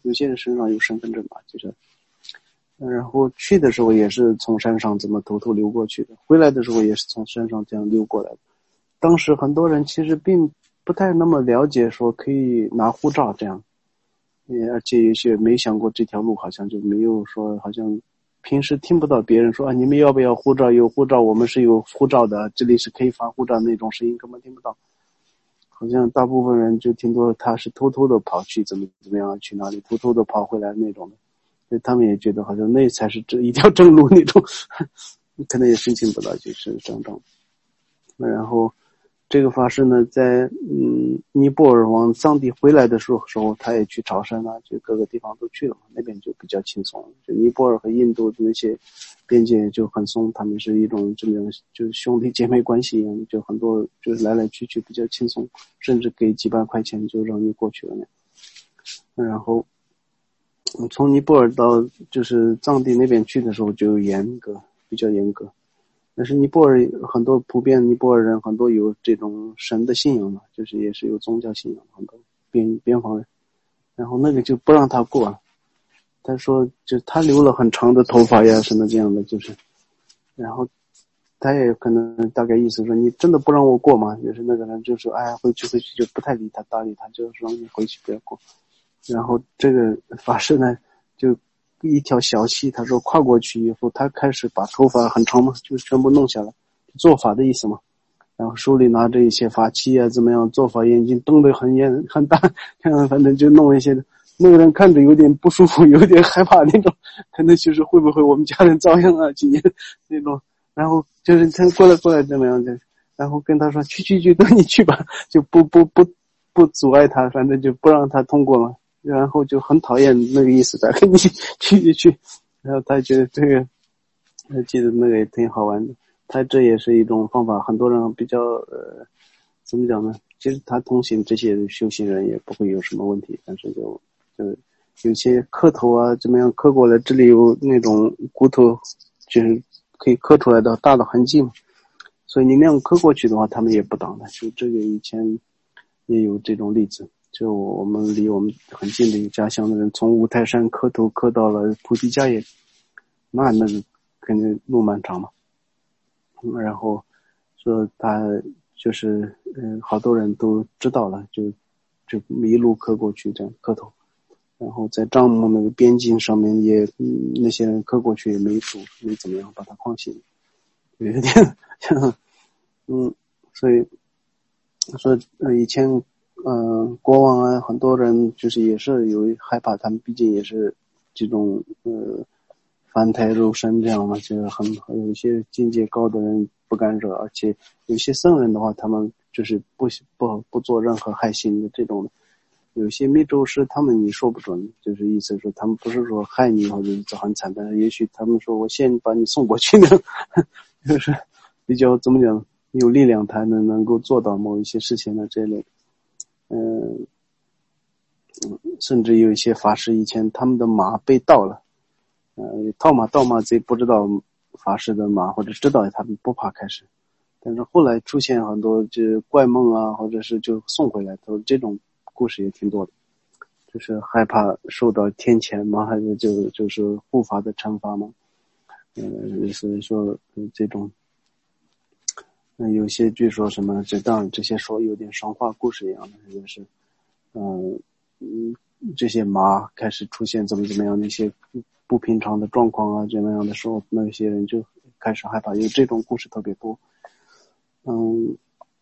有些人身上有身份证吧，就是，然后去的时候也是从山上这么偷偷溜过去的，回来的时候也是从山上这样溜过来的。当时很多人其实并不太那么了解说可以拿护照这样，而且有些没想过这条路，好像就没有说，好像平时听不到别人说啊，你们要不要护照？有护照，我们是有护照的，这里是可以发护照那种声音根本听不到。好像大部分人就听多了，他是偷偷的跑去怎么怎么样，去哪里偷偷的跑回来那种的，所以他们也觉得好像那才是这一条正路那种，可能也申请不到，就是这种。然后这个法师呢，在嗯尼泊尔往藏地回来的时候，时候他也去朝山啊，就各个地方都去了嘛，那边就比较轻松。就尼泊尔和印度的那些边界就很松，他们是一种这么样，就是兄弟姐妹关系一样，就很多就是来来去去比较轻松，甚至给几百块钱就让你过去了那。然后从尼泊尔到就是藏地那边去的时候就严格，比较严格。但是尼泊尔很多普遍尼泊尔人很多有这种神的信仰嘛，就是也是有宗教信仰，很多边边防人，然后那个就不让他过了。他说就他留了很长的头发呀什么这样的，就是然后他也可能大概意思说你真的不让我过吗？就是那个人就说哎呀回去回去，就不太理他搭理他，就说你回去不要过。然后这个法师呢就一条小溪，他说跨过去以后，他开始把头发很长嘛，就全部弄下来，做法的意思嘛。然后手里拿着一些法器啊，怎么样做法，眼睛瞪得很严很大，反正就弄一些。那个人看着有点不舒服，有点害怕那种，可能就是会不会我们家人遭殃啊，今年那种。然后就是他过来过来怎么样的，然后跟他说去去去，等你去吧，就不不不不阻碍他，反正就不让他通过嘛。然后就很讨厌那个意思，再跟你去去去，然后他觉得这个，他记得那个也挺好玩的。他这也是一种方法，很多人比较呃，怎么讲呢？其实他同行这些修行人也不会有什么问题，但是就就有些磕头啊，怎么样磕过来，这里有那种骨头，就是可以磕出来的大的痕迹嘛。所以你那样磕过去的话，他们也不挡的。就这个以前也有这种例子。就我们离我们很近的一个家乡的人，从五台山磕头磕到了菩提迦耶，那那个肯定路漫长嘛。嗯、然后说他就是嗯、呃，好多人都知道了，就就一路磕过去这样磕头。然后在樟木那个边境上面也、嗯、那些人磕过去也没堵，没怎么样把他框醒，有点像嗯，所以说呃以前嗯、呃，国王啊，很多人就是也是有害怕，他们毕竟也是这种呃凡胎肉身这样嘛，就是很有一些境界高的人不敢惹，而且有些僧人的话，他们就是不不不做任何害心的这种的。有些密咒师他们你说不准，就是意思说他们不是说害你或者是很惨，但是也许他们说我先把你送过去呢，就是比较怎么讲有力量才能能够做到某一些事情的这类。嗯，甚至有一些法师以前他们的马被盗了，呃，盗马盗马贼不知道法师的马，或者知道他们不怕开始，但是后来出现很多就怪梦啊，或者是就送回来，都这种故事也挺多的，就是害怕受到天谴吗？还是就就是护法的惩罚吗？呃，所以说、呃、这种。那有些据说什么，这当然这些说有点神话故事一样的，就是，嗯嗯，这些马开始出现怎么怎么样的一些不平常的状况啊，这样的时候，那些人就开始害怕，有这种故事特别多。嗯，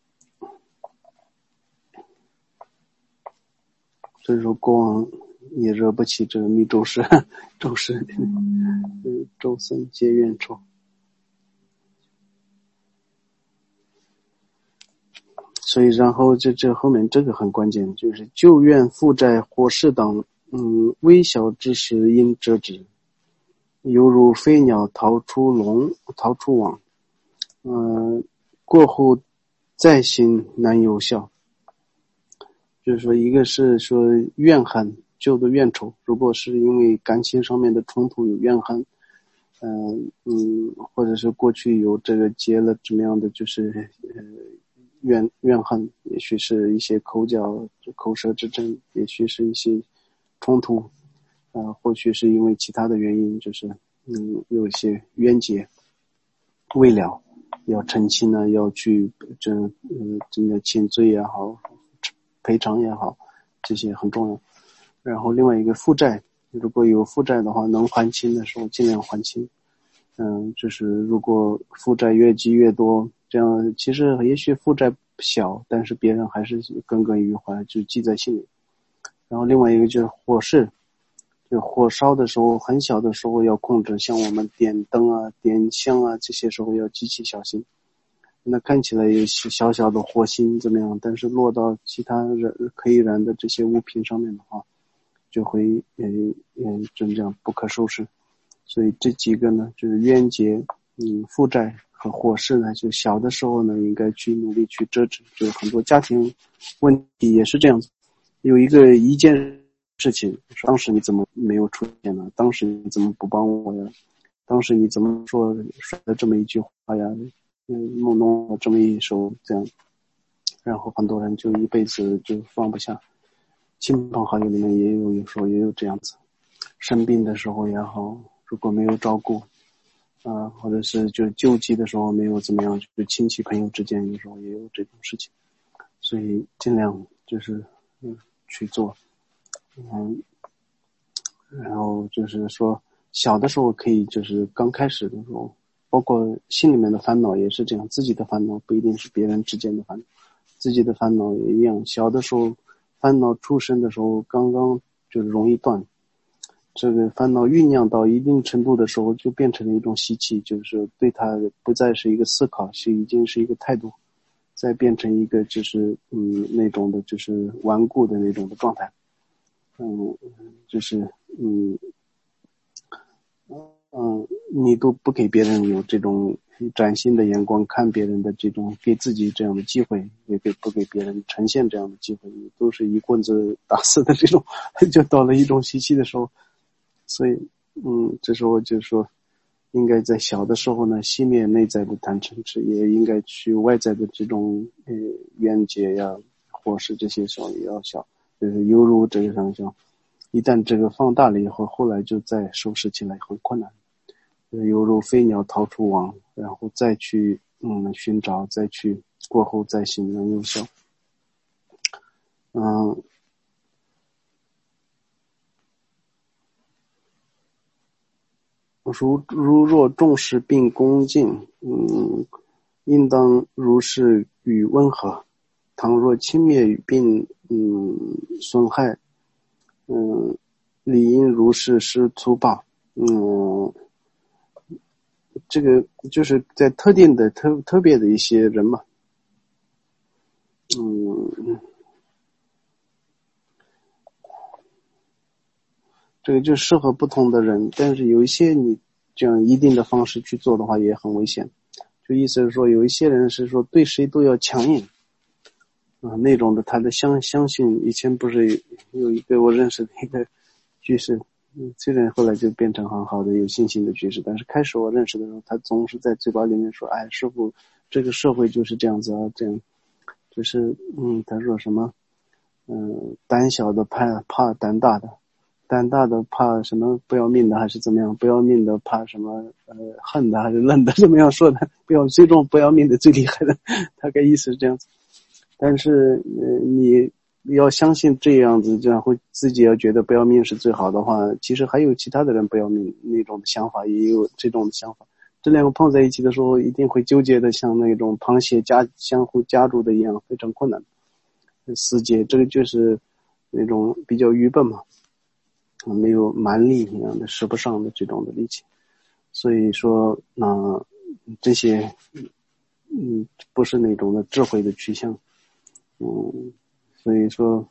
所以说国王也惹不起这个密咒师，咒师，嗯，咒僧结怨仇。所以然后这这后面这个很关键，就是旧怨负债火势等，嗯，微小之时应遮止，犹如飞鸟逃出笼逃出网，嗯、呃，过后再行难有效。就是说一个是说怨恨，旧的怨仇，如果是因为感情上面的冲突有怨恨，嗯、呃、嗯，或者是过去有这个结了怎么样的就是呃怨怨恨，也许是一些口角口舌之争，也许是一些冲突， 呃，或许是因为其他的原因，就是嗯有一些冤结未了，要澄清呢，要去这嗯这个请罪也好，赔偿也好，这些很重要。然后另外一个负债，如果有负债的话，能还清的时候尽量还清。嗯，就是如果负债越积越多，这样其实也许负债小，但是别人还是耿耿于怀，就记在心里。然后另外一个就是火势，就火烧的时候，很小的时候要控制，像我们点灯啊、点香啊，这些时候要极其小心。那看起来有小小的火星怎么样，但是落到其他人可以燃的这些物品上面的话，就会呃呃真正不可收拾。所以这几个呢，就是冤结、嗯负债和火势呢，就小的时候呢，应该去努力去遮止。就是很多家庭问题也是这样子，有一个一件事情，当时你怎么没有出现呢？当时你怎么不帮我呀？当时你怎么说说了这么一句话呀？嗯，弄弄了这么一手这样，然后很多人就一辈子就放不下。亲朋好友里面也有，有时候也有这样子，生病的时候也好，如果没有照顾，啊、呃，或者是就救济的时候没有怎么样，就亲戚朋友之间有时候也有这种事情，所以尽量就是嗯去做，嗯，然后就是说小的时候可以就是刚开始的时候，包括心里面的烦恼也是这样，自己的烦恼不一定是别人之间的烦恼，自己的烦恼也一样。小的时候烦恼出生的时候刚刚就是容易断，这个烦恼酝酿到一定程度的时候就变成了一种习气，就是对它不再是一个思考，是已经是一个态度，再变成一个就是嗯那种的就是顽固的那种的状态，嗯就是嗯嗯，你都不给别人有这种崭新的眼光看别人的这种，给自己这样的机会，也给不给别人呈现这样的机会，都是一棍子打死的这种，就到了一种习气的时候，所以嗯，这时候就说，应该在小的时候呢，熄灭内在的贪嗔痴，也应该去外在的这种呃冤结呀，或是这些时候也要小，就是犹如这个上像，一旦这个放大了以后，后来就再收拾起来很困难。犹如飞鸟逃出网，然后再去嗯寻找，再去过后再行能有效。嗯，如如若重视并恭敬，嗯，应当如是与温和；倘若轻蔑与并嗯损害，嗯，理应如是施粗暴。嗯。这个就是在特定的特特别的一些人嘛，嗯，这个就适合不同的人，但是有一些你这样一定的方式去做的话也很危险。就意思是说，有一些人是说对谁都要强硬，啊、呃，那种的他的相相信，以前不是有一个我认识的一个居士，嗯，这人后来就变成很好的有信心的居士，但是开始我认识的时候，他总是在嘴巴里面说，哎，师父，这个社会就是这样子啊，这样，就是嗯，他说什么，嗯，胆小的怕怕胆大的，胆大的怕什么不要命的还是怎么样，不要命的怕什么呃恨的还是愣的，怎么样说的，不要最终不要命的最厉害的，大概意思是这样子。但是呃你要相信这样子，这样会自己要觉得不要命是最好的话，其实还有其他的人不要命那种的想法，也有这种的想法。这两个碰在一起的时候，一定会纠结的像那种螃蟹夹相互夹住的一样，非常困难。死结，这个就是那种比较愚笨嘛，没有蛮力一样的使不上的这种的力气。所以说，那、呃、这些，嗯，不是那种的智慧的趋向。嗯，所以说，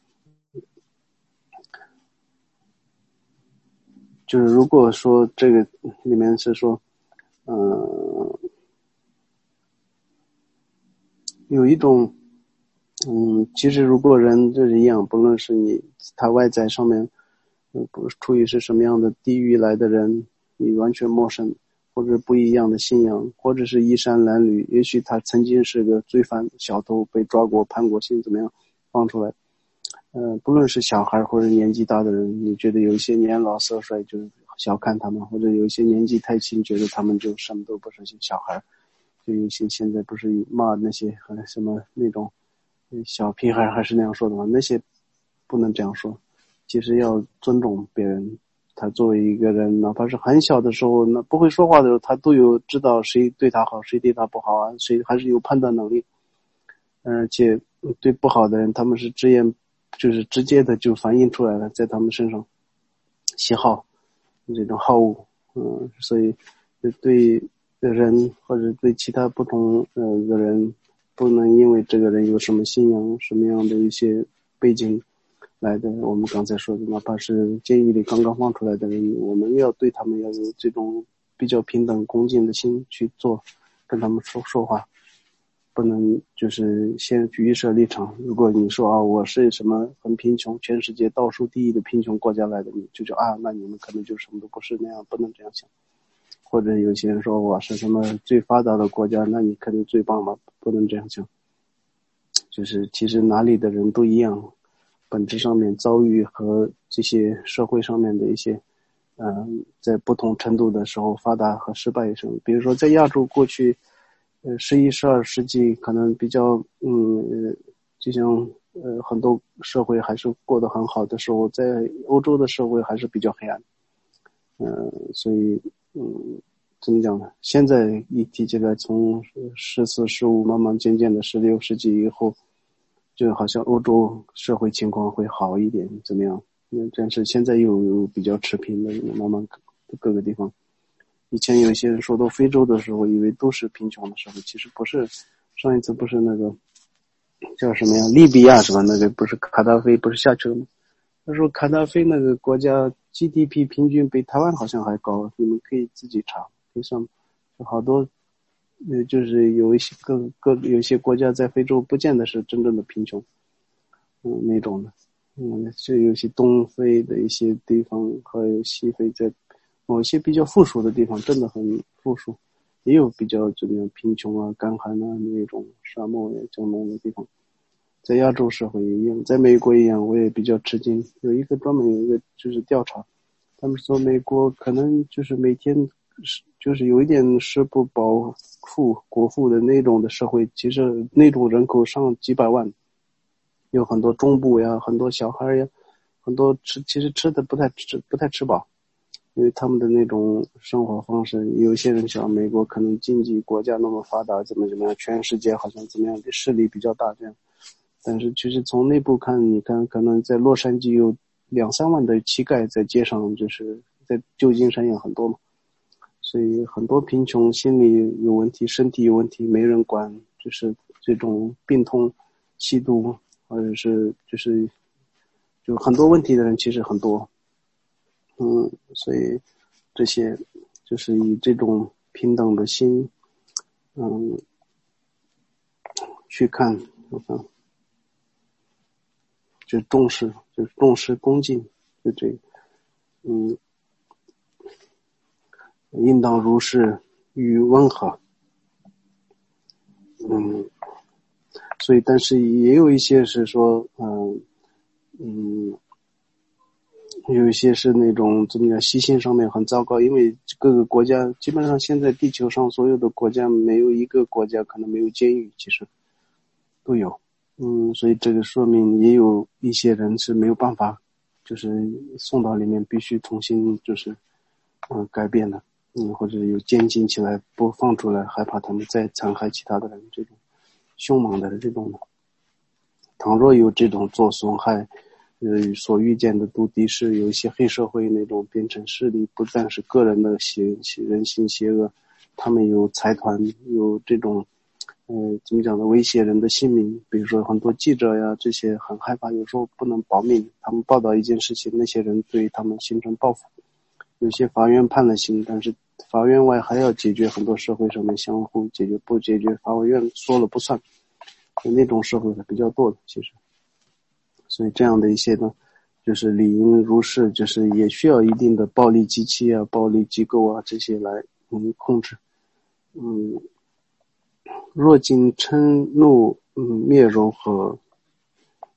就是如果说这个里面是说，嗯、呃，有一种，嗯，其实如果人就是一样，不论是你他外在上面，嗯，不是出于是什么样的地域来的人，你完全陌生，或者不一样的信仰，或者是衣衫褴褛，也许他曾经是个罪犯、小偷，被抓过、判过刑，怎么样放出来。 呃，不论是小孩或者年纪大的人，你觉得有一些年老色衰就小看他们，或者有一些年纪太轻觉得他们就什么都不是，像小孩，就有些现在不是骂那些什么那种小屁孩还是那样说的吗？那些不能这样说，其实要尊重别人。他作为一个人，哪怕是很小的时候，那不会说话的时候，他都有知道谁对他好，谁对他不好啊，谁还是有判断能力。而且对不好的人，他们是直言，就是直接的就反映出来了，在他们身上，喜好这种好恶，嗯，所以对人或者对其他不同呃的人，不能因为这个人有什么信仰、什么样的一些背景来的，我们刚才说的，哪怕是监狱里刚刚放出来的人，我们要对他们要有这种比较平等、恭敬的心去做，跟他们说说话。不能就是先预设立场，如果你说啊我是什么很贫穷，全世界倒数第一的贫穷国家来的，你就说啊那你们可能就什么都不是，那样不能这样想。或者有些人说我是什么最发达的国家，那你肯定最棒了，不能这样想。就是其实哪里的人都一样，本质上面遭遇和这些社会上面的一些嗯、呃，在不同程度的时候发达和失败上，比如说在亚洲过去呃，十一、十二世纪可能比较，嗯，呃，就像呃很多社会还是过得很好的时候，在欧洲的社会还是比较黑暗，嗯、呃，所以，嗯，怎么讲呢？现在一提起来，从十四、十五慢慢渐渐的十六世纪以后，就好像欧洲社会情况会好一点，怎么样？嗯，但是现在又有比较持平的，慢慢各个地方。以前有些人说到非洲的时候，以为都是贫穷的时候，其实不是。上一次不是那个叫什么呀？利比亚是吧？那个不是卡达菲不是下去了吗？他说卡达菲那个国家 G D P 平均比台湾好像还高，你们可以自己查，可以上，好多，呃，就是有一些各各有一些国家在非洲不见得是真正的贫穷，嗯，那种的，嗯，是有些东非的一些地方，还有西非在。某些比较富庶的地方真的很富庶，也有比较这个贫穷啊、干旱啊那种沙漠呀、江南的地方。在亚洲社会也一样，在美国一样，我也比较吃惊。有一个专门有一个就是调查，他们说美国可能就是每天就是有一点食不饱腹果腹的那种的社会，其实那种人口上几百万，有很多中部呀，很多小孩呀，很多吃其实吃的不太吃不太吃饱。因为他们的那种生活方式，有些人想美国可能经济国家那么发达，怎么怎么样，全世界好像怎么样的势力比较大这样。但是其实从内部看，你看可能在洛杉矶有两三万的乞丐在街上，就是在旧金山也很多嘛。所以很多贫穷、心理有问题、身体有问题，没人管，就是这种病痛、吸毒，或者是就是就很多问题的人其实很多。嗯，所以这些就是以这种平等的心，嗯，去看，我看，就重视，就是重视恭敬，就这个，嗯，应当如是与温和，嗯，所以但是也有一些是说，嗯嗯。有一些是那种怎么讲，习性上面很糟糕，因为各个国家基本上现在地球上所有的国家没有一个国家可能没有监狱，其实都有，嗯，所以这个说明也有一些人是没有办法，就是送到里面必须重新就是嗯改变的，嗯，或者有监禁起来不放出来，害怕他们再残害其他的人，这种凶猛的这种的，倘若有这种做损害。呃，所遇见的都的是有一些黑社会那种变成势力，不但是个人的邪邪人性邪恶，他们有财团，有这种，呃，怎么讲呢？威胁人的性命。比如说很多记者呀，这些很害怕，有时候不能保命，他们报道一件事情，那些人对他们形成报复。有些法院判了刑，但是法院外还要解决很多社会上面相互解决，不解决法院说了不算，那种社会是比较多的，其实。所以这样的一些呢，就是理应如是，就是也需要一定的暴力机器啊、暴力机构啊这些来嗯控制。嗯，若今嗔怒嗯灭柔和，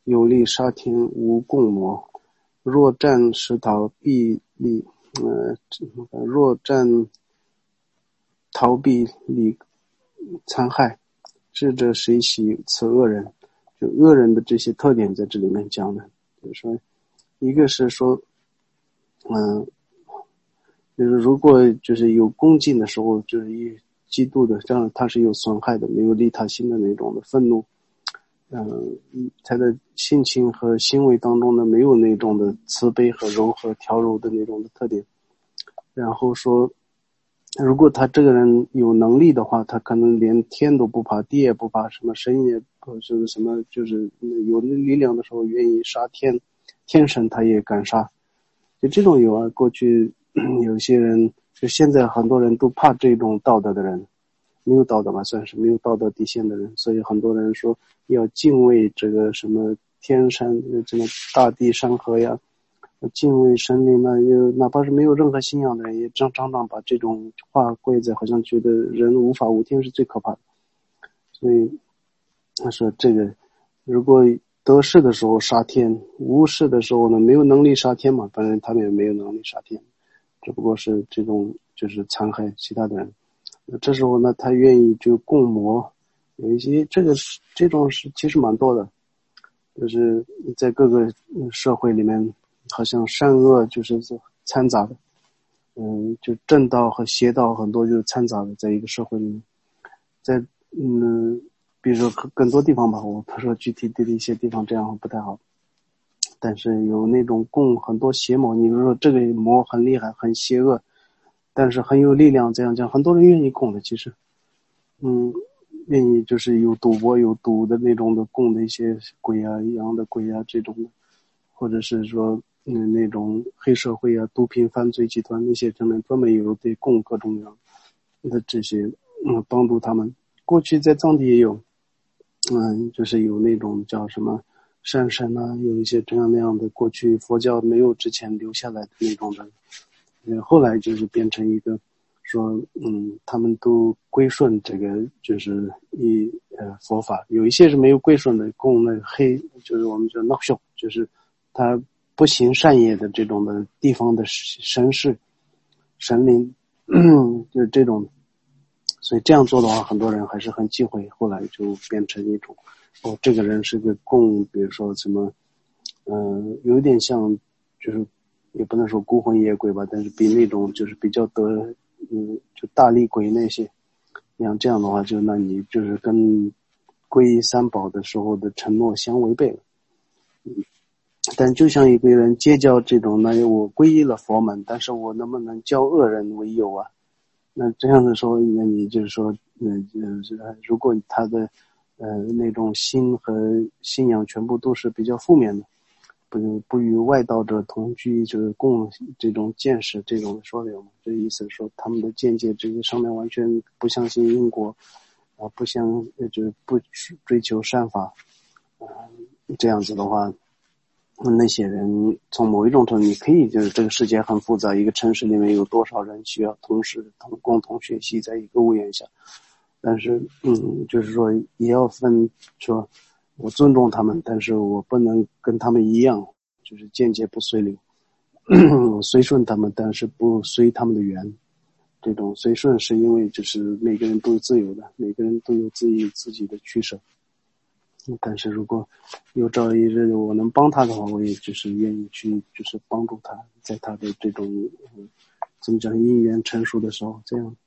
有力杀天，无共谋。若战使逃，必立呃，若战逃避理残害，智者谁喜此恶人？就恶人的这些特点在这里面讲的，就是说，一个是说，嗯、呃，就是如果就是有恭敬的时候，就是一嫉妒的，这样他是有损害的，没有利他心的那种的愤怒。嗯、呃，他的性情和行为当中呢，没有那种的慈悲和柔和调柔的那种的特点。然后说，如果他这个人有能力的话，他可能连天都不怕，地也不怕，什么神也不就是什么，就是有力量的时候愿意杀天天神，他也敢杀。就这种有啊，过去有些人，就现在很多人都怕这种道德的人，没有道德吧，算是没有道德底线的人，所以很多人说要敬畏这个什么天山，什么大地山河呀，敬畏神灵呢，又哪怕是没有任何信仰的人，也常常常把这种话归在，好像觉得人无法无天是最可怕的。所以他说这个，如果得势的时候杀天，无势的时候呢，没有能力杀天嘛，反正他们也没有能力杀天，只不过是这种就是残害其他的人。这时候呢，他愿意就共谋，有一些这个这种是其实蛮多的，就是在各个社会里面，好像善恶就是掺杂的，嗯，就正道和邪道很多就是掺杂的，在一个社会里面，在嗯，比如说更多地方吧，我不说具体的一些地方这样不太好，但是有那种共很多邪谋，你比如说这个魔很厉害，很邪恶，但是很有力量，这样讲，很多人愿意供的，其实，嗯，愿意就是有赌博有赌的那种的供的一些鬼啊、羊的鬼啊这种的，或者是说嗯那种黑社会啊、毒品犯罪集团那些专门专门有对供各种各样的这些嗯帮助他们。过去在藏地也有，嗯，就是有那种叫什么善神啊，有一些这样那样的，过去佛教没有之前留下来的那种的。呃，后来就是变成一个说，嗯，他们都归顺这个，就是一呃佛法，有一些是没有归顺的，供那个黑，就是我们叫闹秀，就是他不行善业的这种的地方的神士、神灵，就是这种，所以这样做的话，很多人还是很忌讳，后来就变成一种，哦，这个人是个供，比如说什么，嗯、呃，有点像，就是也不能说孤魂野鬼吧，但是比那种就是比较得，嗯，就大力鬼那些，像这样的话，就那你就是跟皈依三宝的时候的承诺相违背了。嗯，但就像一个人结交这种，那我皈依了佛门，但是我能不能交恶人为友啊？那这样的时候，那你就是说，嗯呃，如果他的呃那种心和信仰全部都是比较负面的，不不与外道者同居，就是共这种见识，这种说的有吗？这意思说他们的见解这个上面完全不相信因果，啊，不相就是不追求善法，啊，这样子的话。那些人从某一种程度，你可以就是这个世界很复杂，一个城市里面有多少人需要同时同共同学习在一个屋檐下，但是嗯，就是说也要分说，我尊重他们，但是我不能跟他们一样，就是见解不随流，我随顺他们，但是不随他们的缘。这种随顺是因为就是每个人都是自由的，每个人都有自己自己的取舍。但是如果有朝一日我能帮他的话，我也就是愿意去就是帮助他，在他的这种、嗯、怎么讲因缘成熟的时候，这样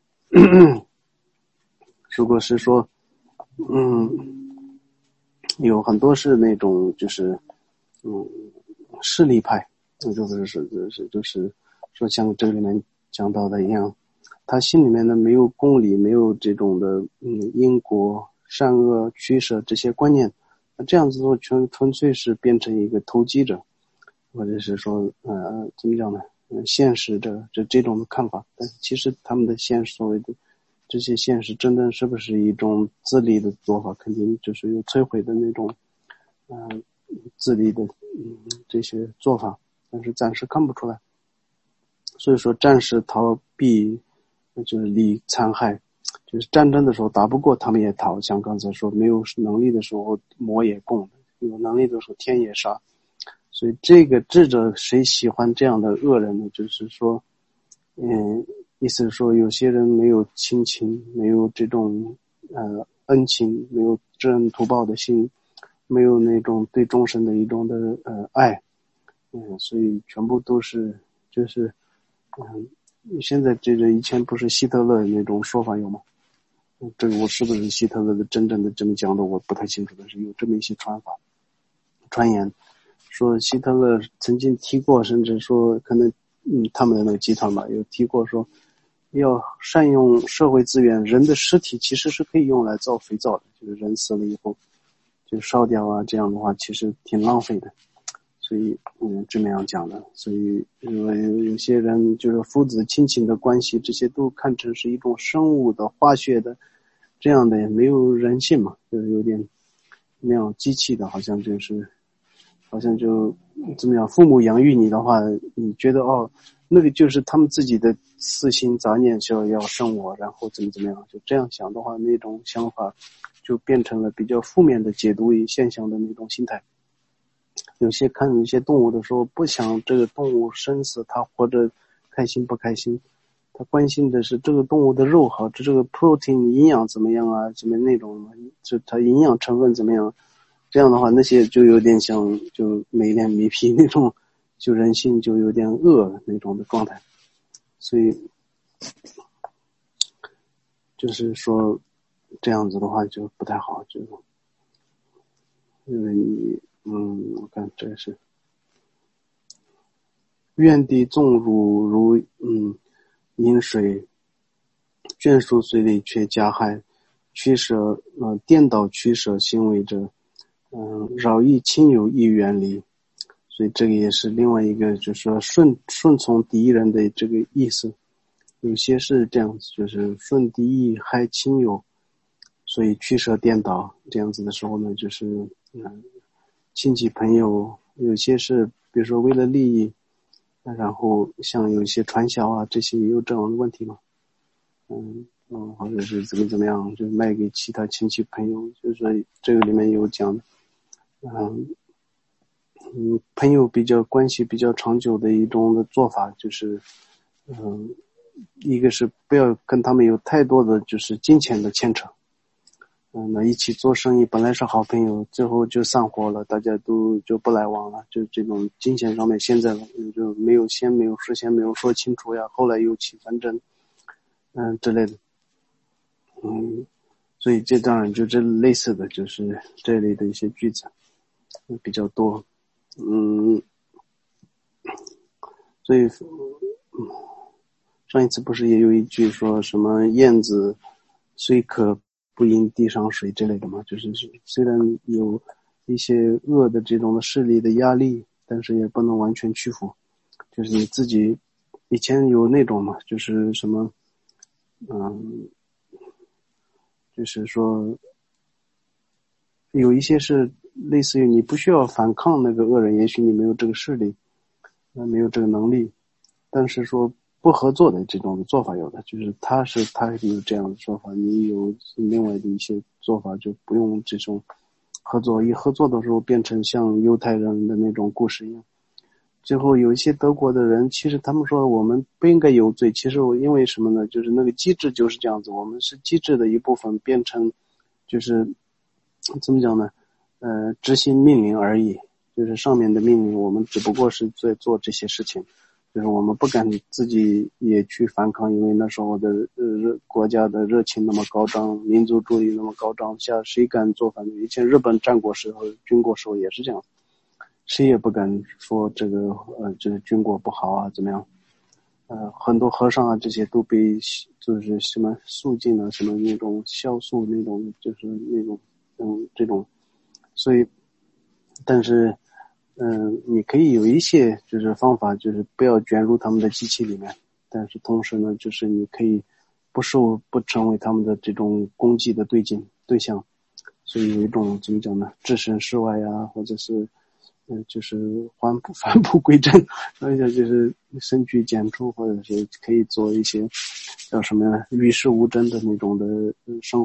如果是说嗯有很多是那种就是嗯势力派，就是是就是就是说像这里面讲到的一样，他心里面呢没有公理，没有这种的嗯因果善恶取舍这些观念，那这样子做纯纯粹是变成一个投机者，或者是说呃怎么讲呢？呃现实的这这种的看法，但其实他们的现实所谓的这些现实真正是不是一种自利的做法，肯定就是有摧毁的那种呃自利的嗯这些做法，但是暂时看不出来。所以说暂时逃避就是理残害，就是战争的时候打不过他们也逃，像刚才说没有能力的时候魔也供， 有能力的时候天也杀。所以这个智者谁喜欢这样的恶人呢？就是说，嗯，意思是说有些人没有亲情，没有这种呃恩情，没有知恩图报的心，没有那种对众生的一种的呃爱，嗯，所以全部都是就是嗯，现在这个以前不是希特勒那种说法有吗？这个我是不是希特勒的真正的这么讲的我不太清楚，但是有这么一些传法传言。说希特勒曾经提过，甚至说可能嗯他们的那个集团吧有提过说要善用社会资源，人的尸体其实是可以用来造肥皂的，就是人死了以后就烧掉啊，这样的话其实挺浪费的。所以嗯这么样讲的，所以因为有些人就是父子亲情的关系，这些都看成是一种生物的化学的这样的，也没有人性嘛，就是有点那样机器的，好像就是好像就怎么样，父母养育你的话，你觉得哦，那个就是他们自己的私心杂念，就要生我，然后怎么怎么样，就这样想的话，那种想法就变成了比较负面的解读现象的那种心态。有些看一些动物的时候，不想这个动物生死，它活着开心不开心，他关心的是这个动物的肉好，这这个 protein 营养怎么样啊，怎么那种，就它营养成分怎么样。这样的话，那些就有点像就没脸没皮那种，就人性就有点恶那种的状态。所以就是说这样子的话就不太好，就因为你嗯我看这个是愿地纵辱如嗯饮水，眷属随类却加害，驱舍呃颠倒驱舍行为者，嗯扰益亲友亦远离。所以这个也是另外一个，就是说顺顺从敌人的这个意思。有些是这样子，就是顺敌意害亲友，所以驱舍颠倒，这样子的时候呢，就是嗯亲戚朋友，有些是比如说为了利益，然后像有一些传销啊，这些也有这种问题嘛。嗯嗯，或者是怎么怎么样，就卖给其他亲戚朋友，就是说这个里面有讲的，嗯。嗯，朋友比较关系比较长久的一种的做法就是，嗯，一个是不要跟他们有太多的就是金钱的牵扯，嗯，那一起做生意本来是好朋友，最后就散伙了，大家都就不来往了，就这种金钱上面现在就没有先没有事先没有说清楚呀，后来又起纷争，嗯之类的，嗯，所以这当然就这类似的就是这类的一些句子比较多。嗯，所以，嗯，上一次不是也有一句说什么燕子虽可不饮地上水之类的嘛？就是虽然有一些恶的这种的势力的压力，但是也不能完全屈服。就是你自己以前有那种嘛，就是什么，嗯，就是说有一些是类似于你不需要反抗那个恶人，也许你没有这个势力，没有这个能力，但是说不合作的这种做法有的，就是他是他有这样的说法，你有另外的一些做法，就不用这种合作。一合作的时候变成像犹太人的那种故事一样，最后有一些德国的人，其实他们说我们不应该有罪，其实我因为什么呢？就是那个机制就是这样子，我们是机制的一部分，变成就是怎么讲呢？呃，执行命令而已，就是上面的命令，我们只不过是在做这些事情，就是我们不敢自己也去反抗，因为那时候的呃国家的热情那么高涨，民族主义那么高涨下，谁敢做反对？以前日本战国时候、军国时候也是这样，谁也不敢说这个呃这个军国不好啊，怎么样？呃，很多和尚啊，这些都被就是什么肃禁啊，什么那种消肃那种，就是那种嗯这种。所以，但是，嗯，你可以有一些就是方法，就是不要卷入他们的机器里面。但是同时呢，就是你可以不受不成为他们的这种攻击的对境对象。所以有一种怎么讲呢？置身事外呀，或者是，嗯、呃，就是返璞返璞归真，而且就是深居简出，或者是可以做一些叫什么呢？与世无争的那种的生活。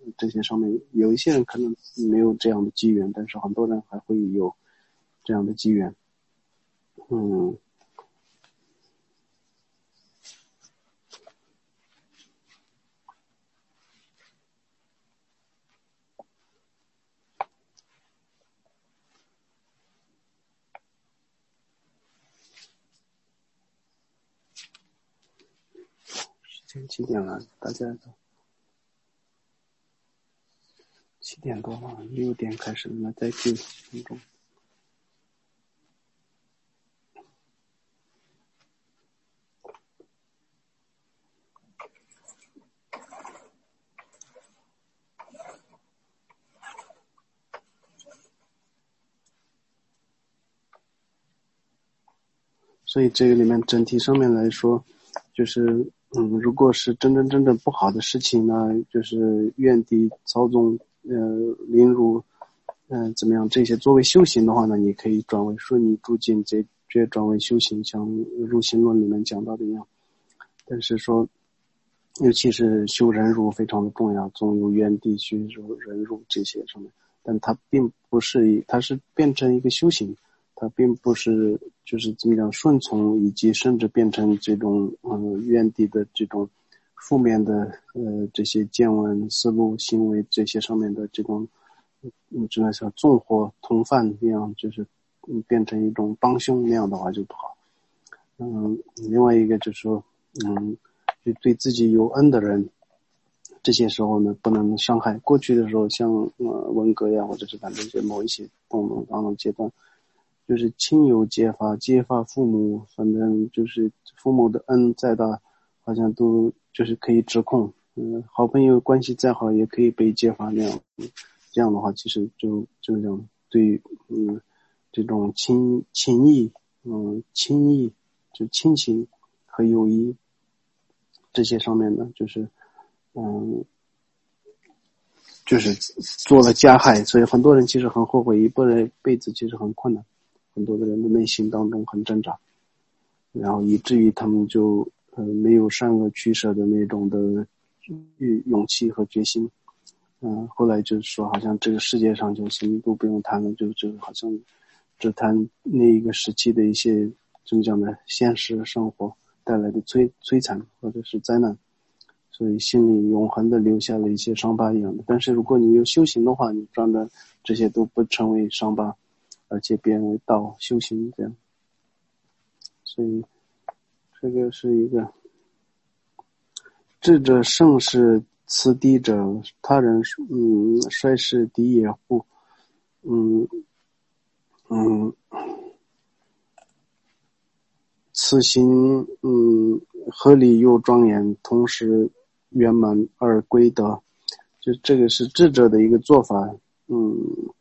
这些上面，有一些人可能没有这样的机缘，但是很多人还会有这样的机缘。嗯。现在几点了？大家都七点多了，六点开始，那再几分钟。所以这个里面整体上面来说，就是嗯，如果是真真正正不好的事情呢，就是怨敌操纵，呃，凌辱，嗯、呃，怎么样？这些作为修行的话呢，你可以转为顺逆诸境，这这转为修行，像入行论里面讲到的一样。但是说，尤其是修忍辱非常的重要，总有怨敌去忍辱这些上面，但它并不是，它是变成一个修行。它并不是就是怎么讲顺从，以及甚至变成这种嗯怨敌的这种负面的呃这些见闻思路行为这些上面的这种嗯只能像纵火同犯一样，就是嗯变成一种帮凶那样的话就不好。嗯，另外一个就是说嗯就对自己有恩的人，这些时候呢不能伤害。过去的时候像呃文革呀，或者是反正就某一些动荡当中阶段，就是亲友揭发揭发父母，反正就是父母的恩再大，好像都就是可以指控。嗯，好朋友关系再好也可以被揭发那样。这样的话，其实就就这样对嗯这种亲情谊嗯亲谊就亲情和友谊这些上面呢，就是嗯就是做了加害，所以很多人其实很后悔，一辈子其实很困难。很多的人的内心当中很挣扎，然后以至于他们就呃没有善恶取舍的那种的勇气和决心。嗯、呃，后来就是说，好像这个世界上就什么都不用谈了，就就好像只谈那一个时期的一些怎么讲呢，现实生活带来的摧摧残或者是灾难，所以心里永恒的留下了一些伤疤一样的。但是如果你有修行的话，你装的这些都不成为伤疤，而且变为道修行这样。所以这个是一个智者胜是此敌者，他人嗯率是敌也乎？嗯嗯，此行嗯合理又庄严，同时圆满而归德。就这个是智者的一个做法。嗯，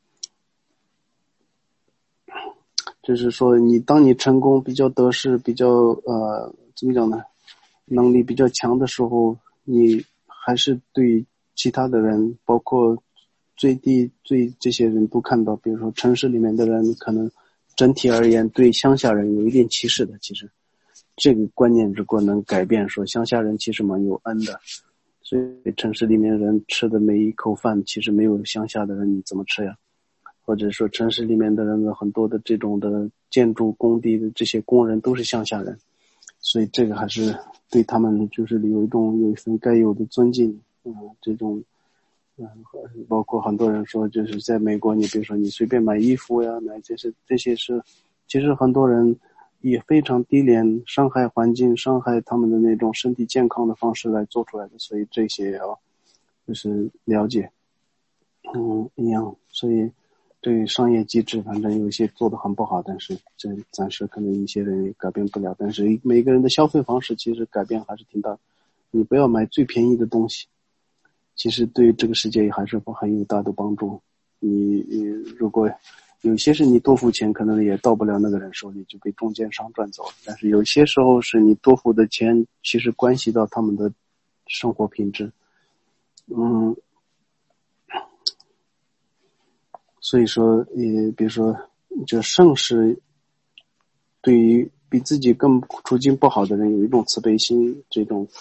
就是说你当你成功比较得势比较呃怎么讲呢，能力比较强的时候，你还是对其他的人包括最低最这些人都看到，比如说城市里面的人可能整体而言对乡下人有一点歧视的。其实这个观念如果能改变，说乡下人其实蛮有恩的，所以城市里面人吃的每一口饭其实没有乡下的人你怎么吃呀？或者说城市里面的人的很多的这种的建筑工地的这些工人都是乡下人，所以这个还是对他们就是有一种有一份该有的尊敬。嗯，这种嗯，包括很多人说就是在美国，你比如说你随便买衣服呀，买这些这些是其实很多人以非常低廉伤害环境伤害他们的那种身体健康的方式来做出来的，所以这些要就是了解。嗯，一样。所以对商业机制反正有一些做得很不好，但是这暂时可能一些人也改变不了，但是每个人的消费方式其实改变还是挺大。你不要买最便宜的东西，其实对这个世界还是很有大的帮助。你你如果有些是你多付钱可能也到不了那个人手里，就被中间商赚走了，但是有些时候是你多付的钱其实关系到他们的生活品质。嗯，所以说也比如说就圣是对于比自己更处境不好的人有一种慈悲心，这种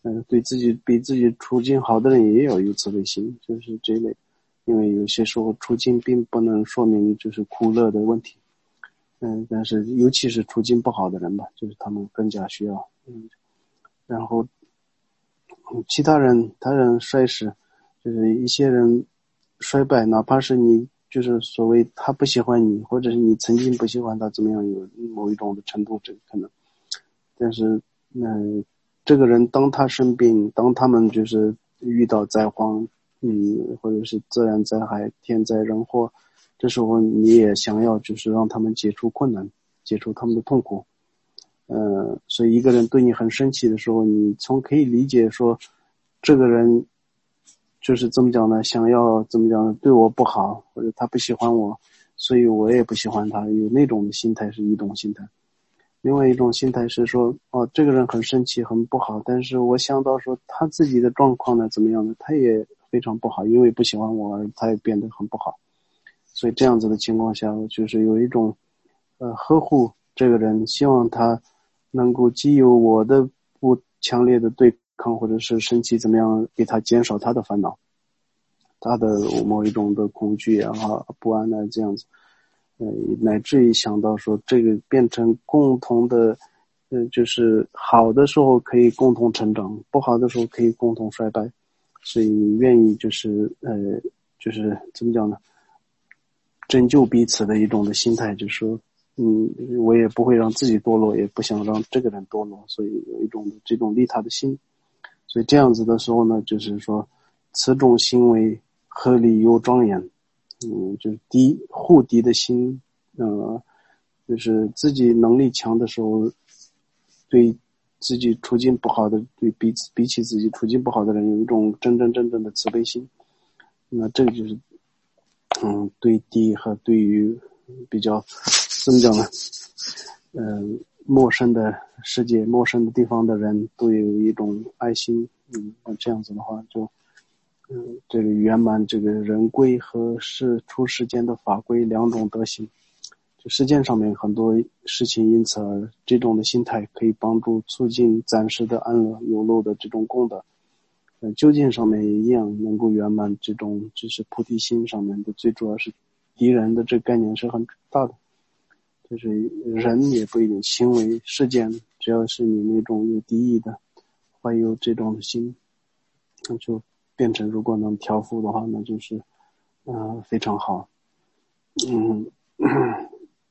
嗯、呃，对自己比自己处境好的人也要有慈悲心，就是这类。因为有些时候处境并不能说明就是苦乐的问题，嗯，但是尤其是处境不好的人吧，就是他们更加需要，嗯，然后，嗯，其他人他人衰死，就是一些人衰败，哪怕是你就是所谓他不喜欢你，或者是你曾经不喜欢他怎么样，有某一种的程度，这个可能，但是，嗯，这个人当他生病，当他们就是遇到灾荒，嗯，或者是自然灾害、天灾人祸，这时候你也想要就是让他们解除困难，解除他们的痛苦。呃，所以一个人对你很生气的时候，你从可以理解说，这个人就是怎么讲呢？想要怎么讲呢？对我不好，或者他不喜欢我，所以我也不喜欢他。有那种心态是一种心态。另外一种心态是说，哦，这个人很生气，很不好，但是我想到说他自己的状况呢，怎么样呢？他也非常不好，因为不喜欢我而他也变得很不好。所以这样子的情况下，就是有一种呃呵护这个人，希望他能够既有我的不强烈的对抗或者是生气怎么样，给他减少他的烦恼，他的某一种的恐惧啊、不安啊这样子，呃，乃至于想到说这个变成共同的，呃，就是好的时候可以共同成长，不好的时候可以共同衰败，所以你愿意就是呃，就是怎么讲呢？拯救彼此的一种的心态，就是说，嗯，我也不会让自己堕落，也不想让这个人堕落，所以有一种这种利他的心。所以这样子的时候呢，就是说，此种行为合理又庄严，嗯，就是敌护敌的心，呃，就是自己能力强的时候，对自己处境不好的，对比比起自己处境不好的人，有一种真真正正的慈悲心。那这个就是。嗯，对敌和对于比较怎么讲呢？嗯、呃，陌生的世界、陌生的地方的人都有一种爱心。嗯，那这样子的话就，嗯，这个圆满这个人规和世出世间的法规两种德行。就世间上面很多事情，因此而这种的心态可以帮助促进暂时的安乐有漏的这种功德。呃，究竟上面也一样能够圆满这种就是菩提心上面的，最主要是敌人的这个概念是很大的，就是人也不一定，行为事件只要是你那种有敌意的，怀有这种心，那就变成如果能调伏的话，那就是嗯、呃、非常好。嗯嗯，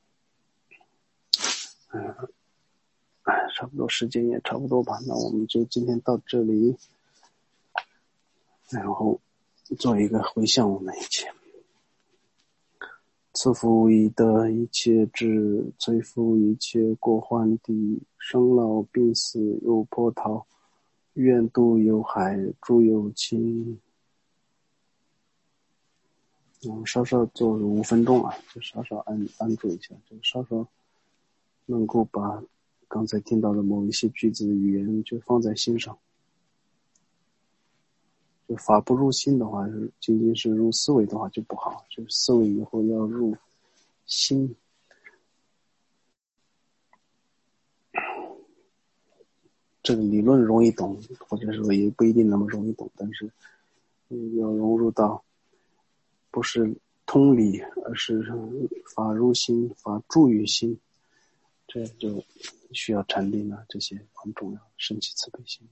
差不多时间也差不多吧，那我们就今天到这里，然后做一个回向我们一起。赐福以德一切智，摧伏一切过患地，生老病死有波涛，愿度有海诸有情。嗯，稍稍做五分钟啊，就稍稍按按住一下，就稍稍能够把刚才听到的某一些句子的语言就放在心上。就法不入心的话，是仅仅是入思维的话就不好，就是思维以后要入心。这个理论容易懂，或者说也不一定那么容易懂，但是要融入到不是通理，而是法入心，法住于心，这就需要禅定了，这些很重要，升起慈悲心。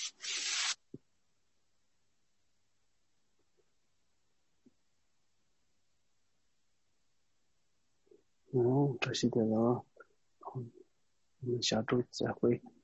嗯，可惜的了啊，我们下周再会。